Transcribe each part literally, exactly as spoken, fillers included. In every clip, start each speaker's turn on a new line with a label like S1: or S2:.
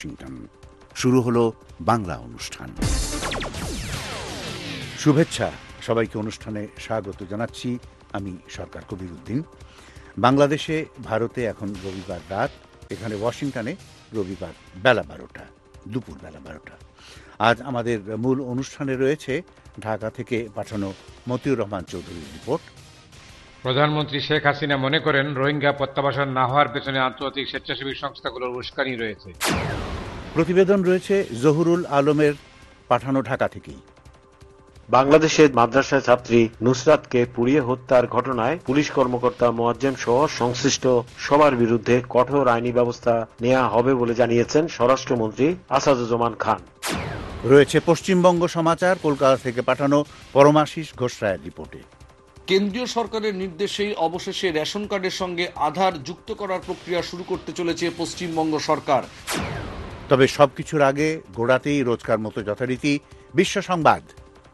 S1: Washington শুরু হলো বাংলা অনুষ্ঠান। শুভেচ্ছা সবাইকে, অনুষ্ঠানে স্বাগত জানাচ্ছি। আমি সরকার কবির উদ্দিন। বাংলাদেশে ভারতে এখন রবিবার রাত, এখানে ওয়াশিংটনে রবিবার বেলা বারোটা, দুপুর বেলা বারোটা। আজ আমাদের মূল অনুষ্ঠানে রয়েছে ঢাকা থেকে পাঠানো মতিউর রহমান চৌধুরীর রিপোর্ট।
S2: প্রধানমন্ত্রী শেখ হাসিনা মনে করেন রোহিঙ্গা প্রত্যাবাসন না হওয়ার পেছনে আন্তর্জাতিক স্বেচ্ছাসেবী সংস্থাগুলোর উস্কানি রয়েছে।
S1: প্রতিবেদন রয়েছে জহুরুল আলমের পাঠানো ঢাকা থেকেই।
S3: বাংলাদেশের মাদ্রাসা ছাত্রী নুসরাতকে পুড়িয়ে হত্যার ঘটনায় পুলিশ কর্মকর্তা মোয়াজ্জেম সহ সংশ্লিষ্ট সবার বিরুদ্ধে কঠোর আইনি ব্যবস্থা নেওয়া হবে বলে জানিয়েছেন স্বরাষ্ট্রমন্ত্রী আসাদুজ্জামান খান।
S1: রয়েছে পশ্চিমবঙ্গ সমাচার কলকাতা থেকে পাঠানো পরমাশিস ঘোষ রায়ের রিপোর্টে।
S4: কেন্দ্রীয় সরকারের নির্দেশেই অবশেষে রেশন কার্ডের সঙ্গে আধার যুক্ত করার প্রক্রিয়া শুরু করতে চলেছে পশ্চিমবঙ্গ সরকার।
S1: তবে সবকিছুর আগে গোড়াতেই রোজকার মতো যথারীতি বিশ্ব সংবাদ।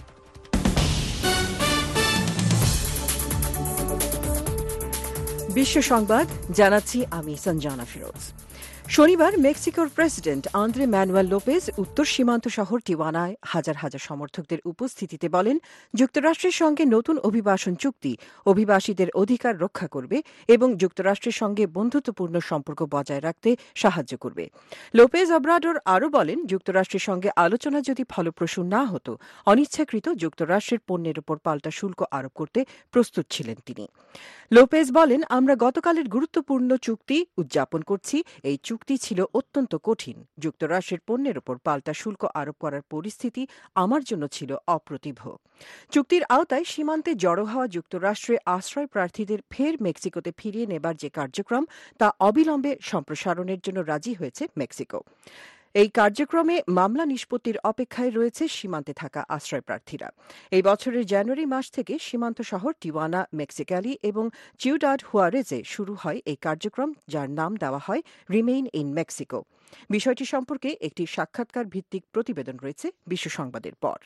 S5: বিশ্ব সংবাদ জানাচ্ছি আমি সঞ্জানা ফিরোজ। শনিবার মেক্সিকোর প্রেসিডেন্ট আন্দ্রে ম্যানুয়েল লোপেজ উত্তর সীমান্ত শহর টিওয়ানায় হাজার হাজার সমর্থকদের উপস্থিতিতে বলেন, যুক্তরাষ্ট্রের সঙ্গে নতুন অভিবাসন চুক্তি অভিবাসীদের অধিকার রক্ষা করবে এবং যুক্তরাষ্ট্রের সঙ্গে বন্ধুত্বপূর্ণ সম্পর্ক বজায় রাখতে সাহায্য করবে। লোপেজ অব্রাডোর আরও বলেন, যুক্তরাষ্ট্রের সঙ্গে আলোচনা যদি ফলপ্রসূ না হতো, অনিচ্ছাকৃত যুক্তরাষ্ট্রের পণ্যের উপর পাল্টা শুল্ক আরোপ করতে প্রস্তুত ছিলেন তিনি। লোপেজ বলেন, আমরা গতকালের গুরুত্বপূর্ণ চুক্তি উদযাপন করছি। এই চুক্তি ছিল অত্যন্ত কঠিন। যুক্তরাষ্ট্রের পণ্যের উপর পাল্টা শুল্ক আরোপ করার পরিস্থিতি আমার জন্য ছিল অপ্রতিভ। চুক্তির আওতায় সীমান্তে জড়ো হওয়া যুক্তরাষ্ট্রে আশ্রয় প্রার্থীদের ফের মেক্সিকোতে ফিরিয়ে নেবার যে কার্যক্রম, তা অবিলম্বে সম্প্রসারণের জন্য রাজি হয়েছে মেক্সিকো। এই কার্যক্রমে মামলা নিষ্পত্তির অপেক্ষায় রয়েছে সীমান্তে থাকা আশ্রয় প্রার্থীরা। এই বছরের জানুয়ারি মাস থেকে সীমান্ত শহর টিওয়ানা, মেক্সিকালি এবং চিউডাড হুয়ারেজে শুরু হয় এই কার্যক্রম, যার নাম দেওয়া হয় রিমেইন ইন মেক্সিকো। বিষয়টি সম্পর্কে একটি সাক্ষাৎকার ভিত্তিক প্রতিবেদন রয়েছে বিশ্ব সংবাদের পর।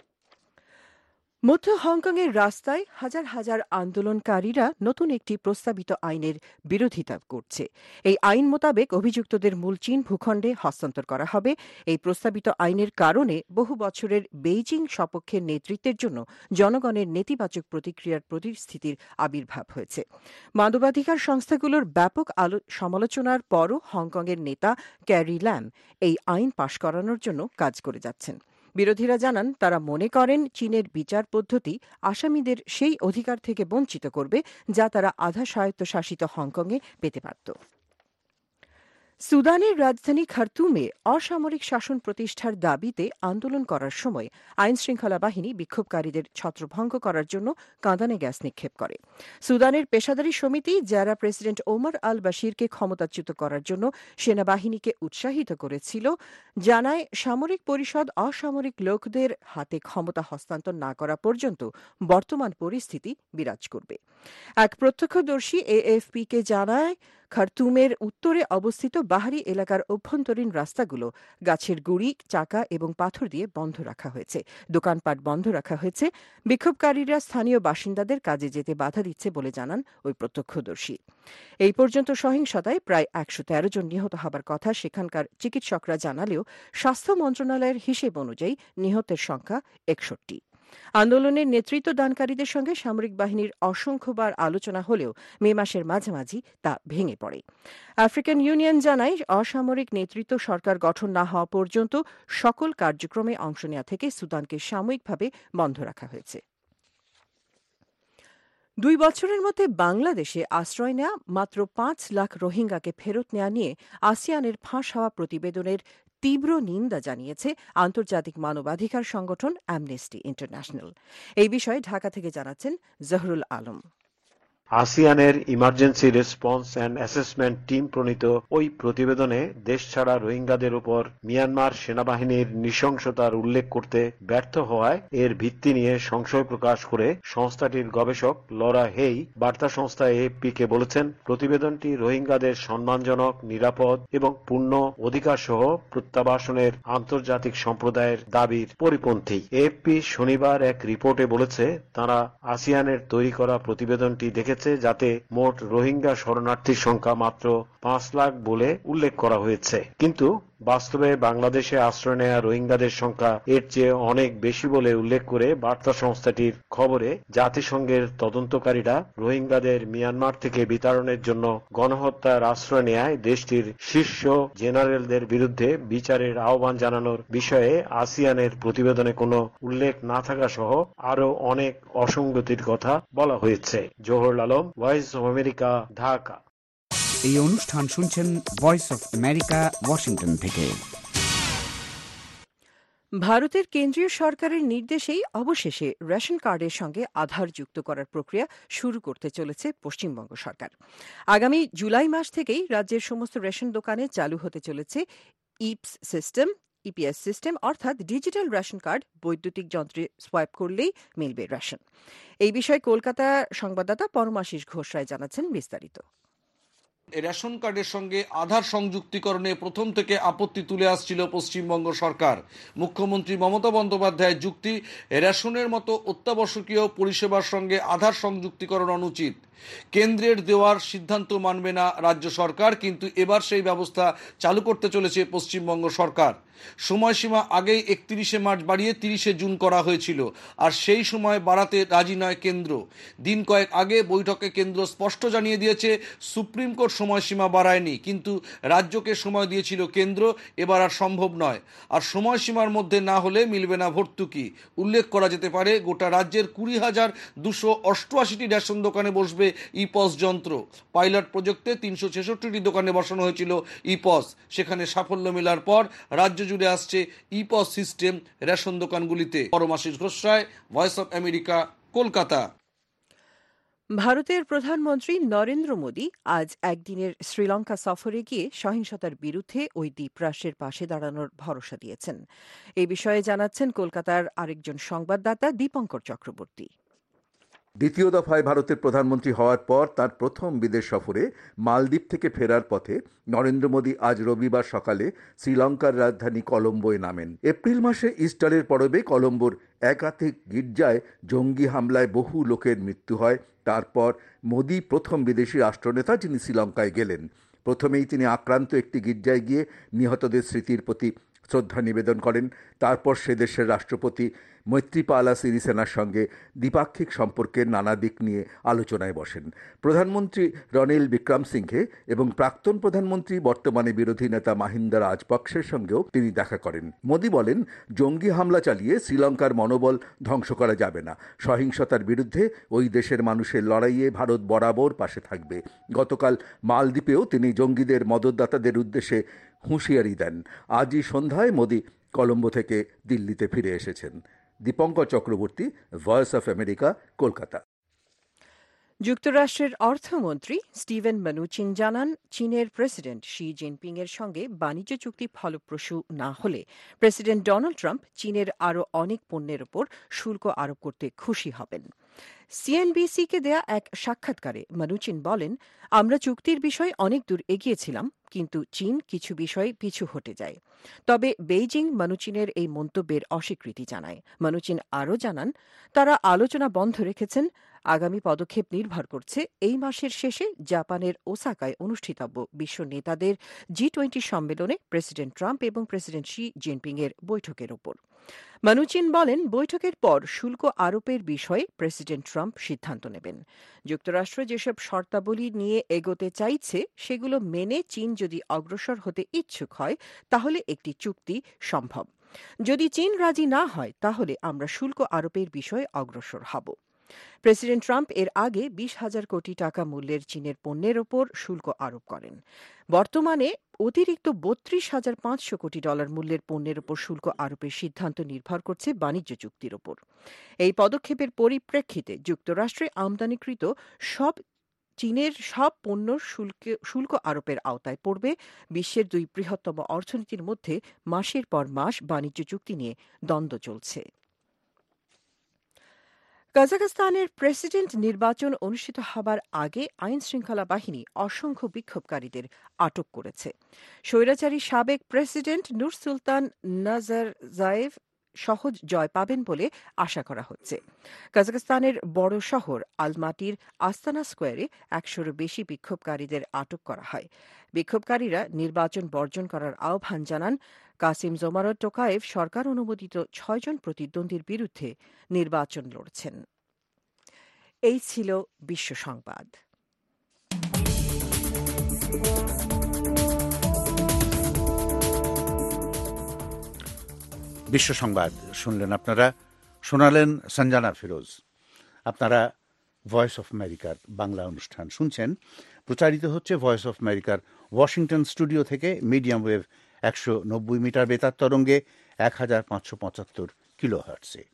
S5: মধ্য হংকংয়ের রাস্তায় হাজার হাজার আন্দোলনকারীরা নতুন একটি প্রস্তাবিত আইনের বিরোধিতা করছে। এই আইন মোতাবেক অভিযুক্তদের মূল চীন ভূখণ্ডে হস্তান্তর করা হবে। এই প্রস্তাবিত আইনের কারণে বহু বছরের বেইজিং সপক্ষের নেতৃত্বের জন্য জনগণের নেতিবাচক প্রতিক্রিয়ার পরিস্থিতির আবির্ভাব হয়েছে। মানবাধিকার সংস্থাগুলোর ব্যাপক সমালোচনার পরও হংকংয়ের নেতা ক্যারি ল্যাম এই আইন পাশ করানোর জন্য কাজ করে যাচ্ছেন। বিরোধীরা জানান, তারা মনে করেন চীনের বিচার পদ্ধতি আসামিদের সেই অধিকার থেকে বঞ্চিত করবে যা তারা আধা স্বায়ত্তশাসিত হংকংয়ে পেতে পারত। সুদানের রাজধানী খার্তুমে অসামরিক শাসন প্রতিষ্ঠার দাবিতে আন্দোলন করার সময় আইনশৃঙ্খলা বাহিনী বিক্ষোভকারীদের ছত্রভঙ্গ করার জন্য কাঁদানে গ্যাস নিক্ষেপ করে। সুদানের পেশাদারি সমিতি, যারা প্রেসিডেন্ট ওমর আল বাশিরকে ক্ষমতাচ্যুত করার জন্য সেনাবাহিনীকে উৎসাহিত করেছিল, জানায় সামরিক পরিষদ অসামরিক লোকদের হাতে ক্ষমতা হস্তান্তর না করা পর্যন্ত বর্তমান পরিস্থিতি বিরাজ করবে। এক প্রত্যক্ষদর্শী এএফপিকে জানায়, খার্তুমের উত্তরে অবস্থিত বাহারি এলাকার অভ্যন্তরীণ রাস্তাগুলো গাছের গুঁড়ি, চাকা এবং পাথর দিয়ে বন্ধ রাখা হয়েছে। দোকানপাট বন্ধ রাখা হয়েছে। বিক্ষোভকারীরা স্থানীয় বাসিন্দাদের কাজে যেতে বাধা দিচ্ছে বলে জানান ওই প্রত্যক্ষদর্শী। এই পর্যন্ত সহিংসতায় প্রায় একশো তেরো জন নিহত হবার কথা সেখানকার চিকিৎসকরা জানালেও স্বাস্থ্য মন্ত্রণালয়ের হিসেব অনুযায়ী নিহতের সংখ্যা একষট্টি। আন্দোলনের নেতৃত্ব দানকারীদের সঙ্গে সামরিক বাহিনীর অসংখ্যবার আলোচনা হলেও মে মাসের মাঝামাঝি তা ভেঙে পড়ে। আফ্রিকান ইউনিয়ন জানায়, অসামরিক নেতৃত্ব সরকার গঠন না হওয়া পর্যন্ত সকল কার্যক্রমে অংশ নেওয়া থেকে সুদানকে সাময়িকভাবে বন্ধ রাখা হয়েছে। দুই বছরের মধ্যে বাংলাদেশে আশ্রয় নেওয়া মাত্র পাঁচ লাখ রোহিঙ্গাকে ফেরত নেওয়া নিয়ে আসিয়ানের ফাঁস হওয়া প্রতিবেদনের তীব্র নিন্দা জানিয়েছে আন্তর্জাতিক মানবাধিকার সংগঠন অ্যামনেস্টি ইন্টারন্যাশনাল। এই বিষয়ে ঢাকা থেকে জানাচ্ছেন জহুরুল আলম।
S3: আসিয়ানের emergency response and assessment team প্রণীত ওই প্রতিবেদনে দেশ ছাড়া রোহিঙ্গাদের উপর মিয়ানমার সেনাবাহিনীর নৃশংসতার উল্লেখ করতে ব্যর্থ হওয়ায় এর ভিত্তি নিয়ে সংশয় প্রকাশ করে সংস্থাটির গবেষক লরা হেই বার্তা সংস্থা এএফপিকে বলেছেন, প্রতিবেদনটি রোহিঙ্গাদের সম্মানজনক, নিরাপদ এবং পূর্ণ অধিকার সহ প্রত্যাবাসনের আন্তর্জাতিক সম্প্রদায়ের দাবির পরিপন্থী। এএফপি শনিবার এক রিপোর্টে বলেছে, তারা আসিয়ানের তৈরি করা প্রতিবেদনটি দেখেছে যাতে মোট রোহিঙ্গা শরণার্থীর সংখ্যা মাত্র পাঁচ লাখ বলে উল্লেখ করা হয়েছে, কিন্তু বাস্তবে বাংলাদেশে আশ্রয় নেয়া রোহিঙ্গাদের সংখ্যা এর চেয়ে অনেক বেশি বলে উল্লেখ করে বার্তা সংস্থাটির খবরে জাতিসংঘের তদন্তকারীরা রোহিঙ্গাদের মিয়ানমার থেকে বিতাড়নের জন্য গণহত্যার আশ্রয় নেয় দেশটির শীর্ষ জেনারেলদের বিরুদ্ধে বিচারের আহ্বান জানানোর বিষয়ে আসিয়ানের প্রতিবেদনে কোনো উল্লেখ না থাকা সহ আরো অনেক অসঙ্গতির কথা বলা হয়েছে। Johar Alam, voice of America, Dhaka.
S6: এই অনুষ্ঠান শুনছেন ভয়েস অফ আমেরিকা, ওয়াশিংটন থেকে।
S5: ভারতের কেন্দ্রীয় সরকারের নির্দেশেই অবশেষে রেশন কার্ডের সঙ্গে আধার যুক্ত করার প্রক্রিয়া শুরু করতে চলেছে পশ্চিমবঙ্গ সরকার। আগামী জুলাই মাস থেকেই রাজ্যের সমস্ত রেশন দোকানে চালু হতে চলেছে ইপস সিস্টেম ইপিএস সিস্টেম, অর্থাৎ ডিজিটাল রেশন কার্ড বৈদ্যুতিক যন্ত্রে সোয়াইপ করলেই মিলবে রেশন। এই বিষয়ে কলকাতা সংবাদদাতা পরমাশিস ঘোষ রায় জানাচ্ছেন বিস্তারিত।
S4: রেশন কার্ডের সঙ্গে আধার সংযুক্তিকরণে প্রথম থেকে আপত্তি তুলে আসছিল পশ্চিমবঙ্গ সরকার। মুখ্যমন্ত্রী মমতা বন্দ্যোপাধ্যায়ের যুক্তি, রেশনের মতো অত্যাবশ্যকীয় পরিষেবার সঙ্গে আধার সংযুক্তিকরণ অনুচিত। কেন্দ্রের দেওয়ার সিদ্ধান্ত মানবে না রাজ্য সরকার, কিন্তু এবার সেই ব্যবস্থা চালু করতে চলেছে পশ্চিমবঙ্গ সরকার। সময়সীমা আগেই একত্রিশে মার্চ বাড়িয়ে তিরিশে জুন করা হয়েছিল, আর সেই সময় বাড়াতে রাজি নয় কেন্দ্র। দিন কয়েক আগে বৈঠকে কেন্দ্র স্পষ্ট জানিয়ে দিয়েছে সুপ্রিম কোর্ট সময়সীমা বাড়ায়নি, কিন্তু রাজ্যকে সময় দিয়েছিল কেন্দ্র, এবার আর সম্ভব নয়। আর সময়সীমার মধ্যে না হলে মিলবে না ভর্তুকি। উল্লেখ করা যেতে পারে গোটা রাজ্যের কুড়ি হাজার দুশো অষ্টআশিটি রেশন দোকানে বসবে ইপস যন্ত্র। পাইলট প্রজেক্টে তিনশো ছেষট্টিটি দোকানে বসানো হয়েছিল ইপস। সেখানে সাফল্য মেলার পর রাজ্য জুড়ে আসছে ইপস সিস্টেম রেশন দোকানগুলিতে। Paramashis Ghosh Roy, Voice of America, Kolkata.
S5: ভারতের প্রধানমন্ত্রী নরেন্দ্র মোদী আজ একদিনের শ্রীলঙ্কা সফরে গিয়ে সহিংসতার বিরুদ্ধে ওই দ্বীপরাষ্ট্রের পাশে দাঁড়ানোর ভরসা দিয়েছেন। এই বিষয়ে জানাচ্ছেন কলকাতার আরেকজন সংবাদদাতা দীপঙ্কর চক্রবর্তী।
S7: দ্বিতীয় দফায় ভারতের প্রধানমন্ত্রী হওয়ার পর তার প্রথম বিদেশ সফরে মালদ্বীপ থেকে ফেরার পথে নরেন্দ্র মোদী আজ রবিবার সকালে শ্রীলঙ্কার রাজধানী কলম্বোয় নামেন। এপ্রিল মাসে ইস্টারের পরবে কলম্বোর একাধিক গির্জায় জঙ্গি হামলায় বহু লোকের মৃত্যু হয়। তারপর মোদী প্রথম বিদেশি রাষ্ট্রনেতা যিনি শ্রীলঙ্কায় গেলেন। প্রথমেই তিনি আক্রান্ত একটি গির্জায় গিয়ে নিহতদের স্মৃতির প্রতি শ্রদ্ধা নিবেদন করেন। তারপর সে দেশের রাষ্ট্রপতি মৈত্রীপালা সিরিসেনার সঙ্গে দ্বিপাক্ষিক সম্পর্কের নানা দিক নিয়ে আলোচনায় বসেন। প্রধানমন্ত্রী রনিল বিক্রমসিংঘে এবং প্রাক্তন প্রধানমন্ত্রী বর্তমানে বিরোধী নেতা মাহিন্দা রাজপক্ষের সঙ্গেও তিনি দেখা করেন। মোদী বলেন, জঙ্গি হামলা চালিয়ে শ্রীলঙ্কার মনোবল ধ্বংস করা যাবে না। সহিংসতার বিরুদ্ধে ওই দেশের মানুষের লড়াইয়ে ভারত বরাবর পাশে থাকবে। গতকাল মালদ্বীপেও তিনি জঙ্গিদের মদতদাতাদের উদ্দেশ্যে হুঁশিয়ারি দেন। আজই সন্ধ্যায় মোদী কলম্বো থেকে দিল্লিতে ফিরে এসেছেন। Dipankar Chakraborty, Voice of America, Kolkata.
S5: যুক্তরাষ্ট্রের অর্থমন্ত্রী স্টিভেন মনুচিন জানান, চীনের প্রেসিডেন্ট শি জিনপিং এর সঙ্গে বাণিজ্য চুক্তি ফলপ্রসূ না হলে প্রেসিডেন্ট ডোনাল্ড ট্রাম্প চীনের আরও অনেক পণ্যের ওপর শুল্ক আরোপ করতে খুশি হবেন। সিএনবিসিকে দেয়া এক সাক্ষাৎকারে মনুচিন বলেন, আমরা চুক্তির বিষয়ে অনেক দূর এগিয়েছিলাম, কিন্তু চীন কিছু বিষয়ে পিছু হটে যায়। তবে বেইজিং মনুচিনের এই মন্তব্যের অস্বীকৃতি জানায়। মনুচিন আরও জানান, তারা আলোচনা বন্ধ রেখেছেন। আগামী পদক্ষেপ নির্ভর করছে এই মাসের শেষে জাপানের ওসাকায় অনুষ্ঠিতব্য বিশ্ব নেতাদের জি টোয়েন্টি সম্মেলনে প্রেসিডেন্ট ট্রাম্প এবং প্রেসিডেন্ট শি জিনপিং এর বৈঠকের ওপর। মনুচিন বলেন, বৈঠকের পর শুল্ক আরোপের বিষয়ে প্রেসিডেন্ট ট্রাম্প সিদ্ধান্ত নেবেন। যুক্তরাষ্ট্র যেসব শর্তাবলী নিয়ে এগোতে চাইছে সেগুলো মেনে চীন যদি অগ্রসর হতে ইচ্ছুক হয় তাহলে একটি চুক্তি সম্ভব। যদি চীন রাজি না হয় তাহলে আমরা শুল্ক আরোপের বিষয়ে অগ্রসর হব। প্রেসিডেন্ট ট্রাম্প এর আগে বিশ হাজার কোটি টাকা মূল্যের চীনের পণ্যের ওপর শুল্ক আরোপ করেন। বর্তমানে অতিরিক্ত বত্রিশ হাজার পাঁচশো কোটি ডলার মূল্যের পণ্যের ওপর শুল্ক আরোপের সিদ্ধান্ত নির্ভর করছে বাণিজ্য চুক্তির ওপর। এই পদক্ষেপের পরিপ্রেক্ষিতে যুক্তরাষ্ট্রে আমদানিকৃত সব চীনের সব পণ্য শুল্ক আরোপের আওতায় পড়বে। বিশ্বের দুই বৃহত্তম অর্থনীতির মধ্যে মাসের পর মাস বাণিজ্য চুক্তি নিয়ে দ্বন্দ্ব চলছে। কাজাখস্তানের প্রেসিডেন্ট নির্বাচন অনুষ্ঠিত হবার আগে আইন শৃঙ্খলা বাহিনী অসংখ্য বিক্ষোভকারীদের আটক করেছে। স্বৈরাচারী সাবেক প্রেসিডেন্ট নুরসুলতান নাজারজায়েভ সহজ জয় পাবেন বলে আশা করা হচ্ছে। কাজাখস্তানের বড় শহর আলমাটির আস্তানা স্কোয়ারে একশোরও বেশি বিক্ষোভকারীদের আটক করা হয়। বিক্ষোভকারীরা নির্বাচন বর্জন করার আহ্বান জানান। কাসিম জোমারত টোকায়েভ সরকার অনুমোদিত ছয়জন প্রতিদ্বন্দ্বীর বিরুদ্ধে নির্বাচন লড়ছেন। এই ছিল বিশ্ব সংবাদ।
S1: বিশ্ব সংবাদ শুনলেন আপনারা, শোনালেন সঞ্জানা ফিরোজ। আপনারা ভয়েস অফ আমেরিকার বাংলা অনুষ্ঠান শুনছেন, প্রচারিত হচ্ছে ভয়েস অফ আমেরিকার ওয়াশিংটন স্টুডিও থেকে মিডিয়াম ওয়েভ একশো নব্বই মিটার বেতার তরঙ্গে এক হাজার পাঁচশো পঁচাত্তর কিলো হার্টসে।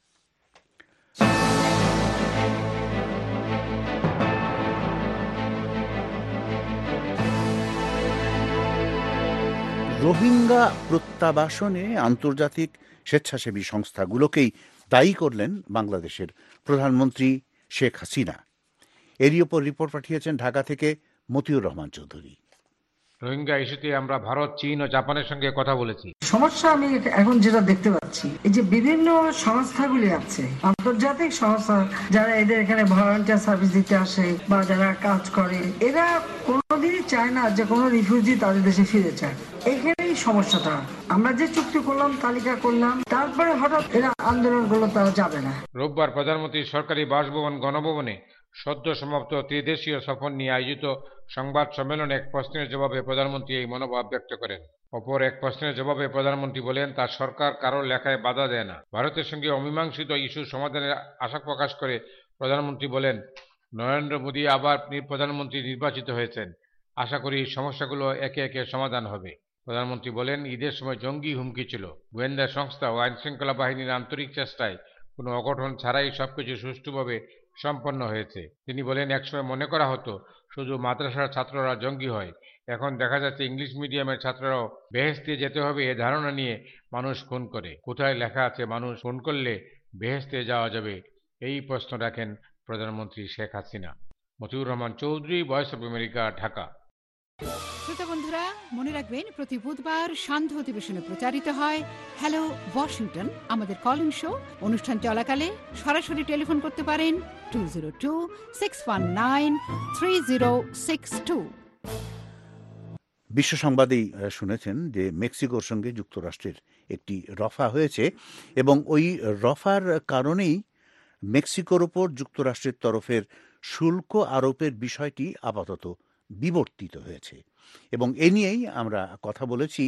S1: রোহিঙ্গা প্রত্যাবাসনে আন্তর্জাতিক স্বেচ্ছাসেবী সংস্থাগুলোকেই দায়ী করলেন বাংলাদেশের প্রধানমন্ত্রী শেখ হাসিনা। এরই ওপর রিপোর্ট পাঠিয়েছেন ঢাকা থেকে মতিউর রহমান চৌধুরী।
S2: রোহিঙ্গা ইস্যুতে আমরা ভারত, চীন ও জাপানের সঙ্গে কথা বলেছি।
S8: সমস্যা আমি এখন যেটা দেখতে পাচ্ছি, এই যে বিভিন্ন সংস্থাগুলি আছে, আন্তর্জাতিক সংস্থা, যারা এদের এখানে ভলান্টিয়ার সার্ভিস দিতে আসে বা যারা কাজ করে, এরা কোনোদিনই চায় না যে কোনো রিফিউজি তাদের দেশে ফিরে যায়। এখানেই সমস্যাটা। আমরা যে চুক্তি করলাম, তালিকা করলাম, তারপরে হঠাৎ এরা আন্দোলন করলো, তারা যাবে না।
S2: রোববার প্রধানমন্ত্রীর সরকারি বাসভবন গণভবনে সদ্য সমাপ্ত ত্রিদেশীয় সফর নিয়ে আয়োজিত সংবাদ সম্মেলনে এক প্রশ্নের জবাবে প্রধানমন্ত্রী এই মনোভাব ব্যক্ত করেন। অপর এক প্রশ্নের জবাবে প্রধানমন্ত্রী বলেন, তার সরকার কারোর লেখায় বাধা দেয় না। ভারতের সঙ্গে অমীমাংসিত ইস্যু সমাধানের আশা প্রকাশ করে প্রধানমন্ত্রী বলেন, নরেন্দ্র মোদী আবার প্রধানমন্ত্রী নির্বাচিত হয়েছেন। আশা করি সমস্যাগুলো একে একে সমাধান হবে। প্রধানমন্ত্রী বলেন, ঈদের সময় জঙ্গি হুমকি ছিল। গোয়েন্দা সংস্থা ও আইনশৃঙ্খলা বাহিনীর আন্তরিক চেষ্টায় কোনো অঘটন ছাড়াই সবকিছু সুষ্ঠুভাবে সম্পন্ন হয়েছে। তিনি বলেন, একসময় মনে করা হতো শুধু মাদ্রাসার ছাত্ররা জঙ্গি হয়, এখন দেখা যাচ্ছে ইংলিশ মিডিয়ামের ছাত্ররাও বেহেশতে যেতে হবে এ ধারণা নিয়ে মানুষ খুন করে। কোথায় লেখা আছে মানুষ খুন করলে বেহেশতে যাওয়া যাবে? এই প্রশ্ন রাখেন প্রধানমন্ত্রী Sheikh Hasina. Matiur Rahman Chowdhury, Voice of America, Dhaka.
S9: শ্রোতা বন্ধুরা, মনে রাখবেন প্রতি বুধবার সান্ধ্য অধিবেশনে প্রচারিত হয় হ্যালো ওয়াশিংটন, আমাদের কল ইন শো। অনুষ্ঠান চলাকালে সরাসরি টেলিফোন করতে পারেন two zero two six one nine three zero six two.
S1: বিশ্ব সংবাদেই শুনেছেন যে মেক্সিকোর সঙ্গে যুক্তরাষ্ট্রের একটি রফা হয়েছে এবং ওই রফার কারণেই মেক্সিকোর ওপর যুক্তরাষ্ট্রের তরফের শুল্ক আরোপের বিষয়টি আপাতত বিবর্তিত হয়েছে এবং এ নিয়েই আমরা কথা বলেছি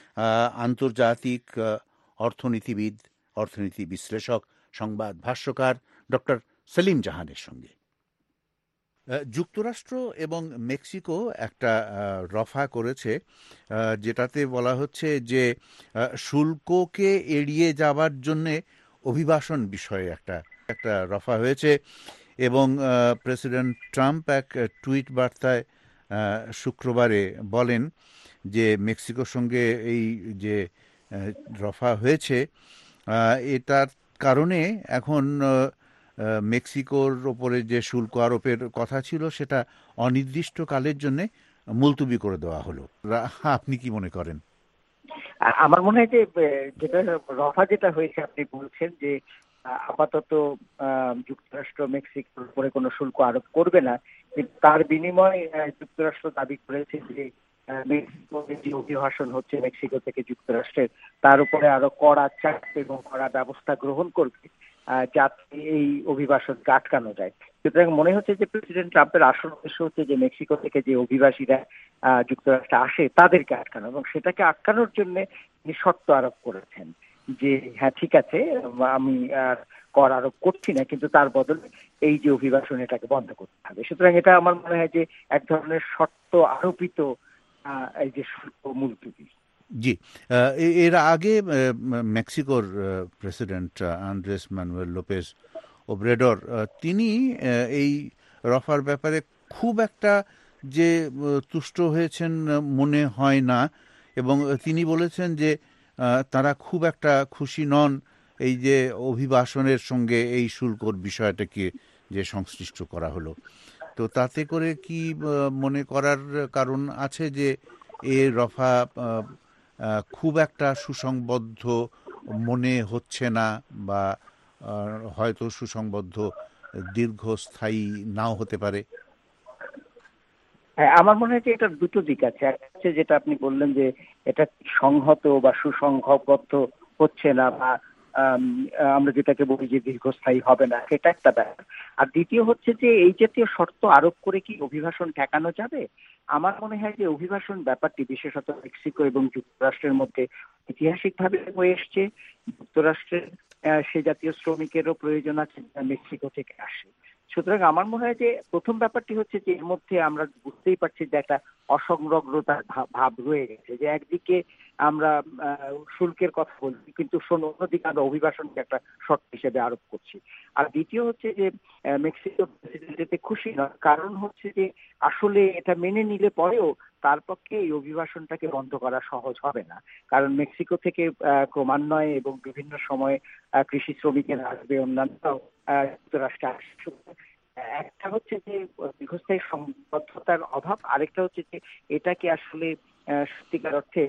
S1: আন্তর্জাতিক অর্থনীতিবিদ, অর্থনীতি বিশ্লেষক, সংবাদ ভাষ্যকার ডক্টর সেলিম জাহানের সঙ্গে। যুক্তরাষ্ট্র এবং মেক্সিকো একটা রফা করেছে যেটাতে বলা হচ্ছে যে শুল্ককে এড়িয়ে যাওয়ার জন্যে অভিবাসন বিষয়ে একটা একটা রফা হয়েছে এবং প্রেসিডেন্ট ট্রাম্প এক টুইট বার্তায় শুক্রবারে বলেন যে মেক্সিকোর সঙ্গে এই যে রফা হয়েছে এটার কারণে এখন মেক্সিকোর ওপরে যে শুল্ক আরোপের কথা ছিল সেটা অনির্দিষ্টকালের জন্য মুলতবি করে দেওয়া হলো। আপনি কি মনে করেন?
S10: আমার মনে হয় যে যেটা রফা যেটা হয়েছে, আপনি বলছেন যে আপাতত যুক্তরাষ্ট্র মেক্সিকোর উপরে কোনো শুল্ক আরোপ করবে না, কিন্তু তার বিনিময়ে যুক্তরাষ্ট্র দাবি করেছে যে মেক্সিকোর যে অভিবাসন হচ্ছে মেক্সিকো থেকে যুক্তরাষ্ট্রের, তার উপরে আরো কড়া চাপ এবং কড়া ব্যবস্থা গ্রহণ করবে যাতে এই অভিবাসনকে আটকানো যায়। সুতরাং মনে হচ্ছে যে প্রেসিডেন্ট ট্রাম্পের আসল উদ্দেশ্য হচ্ছে যে মেক্সিকো থেকে যে অভিবাসীরা যুক্তরাষ্ট্রে আসে তাদেরকে আটকানো, এবং সেটাকে আটকানোর জন্য তিনি শর্ত আরোপ করেছেন যে হ্যাঁ ঠিক আছে, আমি আর কর আরোপ করছি না, কিন্তু তার বদলে এই যে অভিবাসন এটাকে বন্ধ করতে হবে। সুতরাং এটা আমার মনে হয় যে এক ধরনের শর্ত আরোপিত এই যে শুল্ক মুলতবি।
S1: জি, এর আগে মেক্সিকোর president Andres Manuel Lopez Obrador তিনি এই রফার ব্যাপারে খুব একটা যে তুষ্ট হয়েছেন মনে হয় না, এবং তিনি বলেছেন যে তারা খুব একটা খুশি নন এই যে অভিবাসনের সঙ্গে এই শুল্কর বিষয়টাকে যে সংশ্লিষ্ট করা হলো। তো তাতে করে কি মনে করার কারণ আছে যে এ রফা খুব একটা সুসংবদ্ধ মনে হচ্ছে না, বা হয়তো সুসংবদ্ধ দীর্ঘস্থায়ী নাও হতে পারে?
S10: হ্যাঁ, আমার মনে হয় যে এটার দুটো দিক আছে। একটা হচ্ছে যেটা আপনি বললেন যে এটা সংহত বা সুসংঘবদ্ধ হচ্ছে না, বা আমরা যেটাকে বলি যে দীর্ঘস্থায়ী হবে না, সেটা একটা ব্যাপার। আর দ্বিতীয় হচ্ছে যে এই জাতীয় শর্ত আরোপ করে কি অভিবাসন ঠেকানো যাবে? আমার মনে হয় যে অভিবাসন ব্যাপারটি বিশেষত মেক্সিকো এবং যুক্তরাষ্ট্রের মধ্যে ঐতিহাসিকভাবে হয়ে এসছে। যুক্তরাষ্ট্রের সে জাতীয় শ্রমিকেরও প্রয়োজন আছে মেক্সিকো থেকে আসে। সুতরাং আমার মনে হয় যে প্রথম ব্যাপারটি হচ্ছে যে এর মধ্যে আমরা বুঝতেই পারছি যে একটা অসংলগ্নতার ভাব রয়ে গেছে, যে একদিকে আমরা শুল্কের কথা বলছি কিন্তু অন্যদিকে আমরা অভিবাসনকে একটা শর্ত হিসেবে আরোপ করছি। আর দ্বিতীয় হচ্ছে যে মেক্সিকো প্রেসিডেন্ট এতে খুশি নয়, কারণ হচ্ছে যে আসলে এটা মেনে নিলে পরেও তার পক্ষে এই অভিবাসনটাকে বন্ধ করা সহজ হবে না, কারণ মেক্সিকো থেকে ক্রমান্বয়ে এবং বিভিন্ন সময়ে কৃষি শ্রমিকেরা আসবে, অন্যান্য যুক্তরাষ্ট্রে আসবে। একটা হচ্ছে যে দীর্ঘস্থায়ী সংবদ্ধতার অভাব, আরেকটা হচ্ছে যে এটাকে আসলে সত্যিকার অর্থে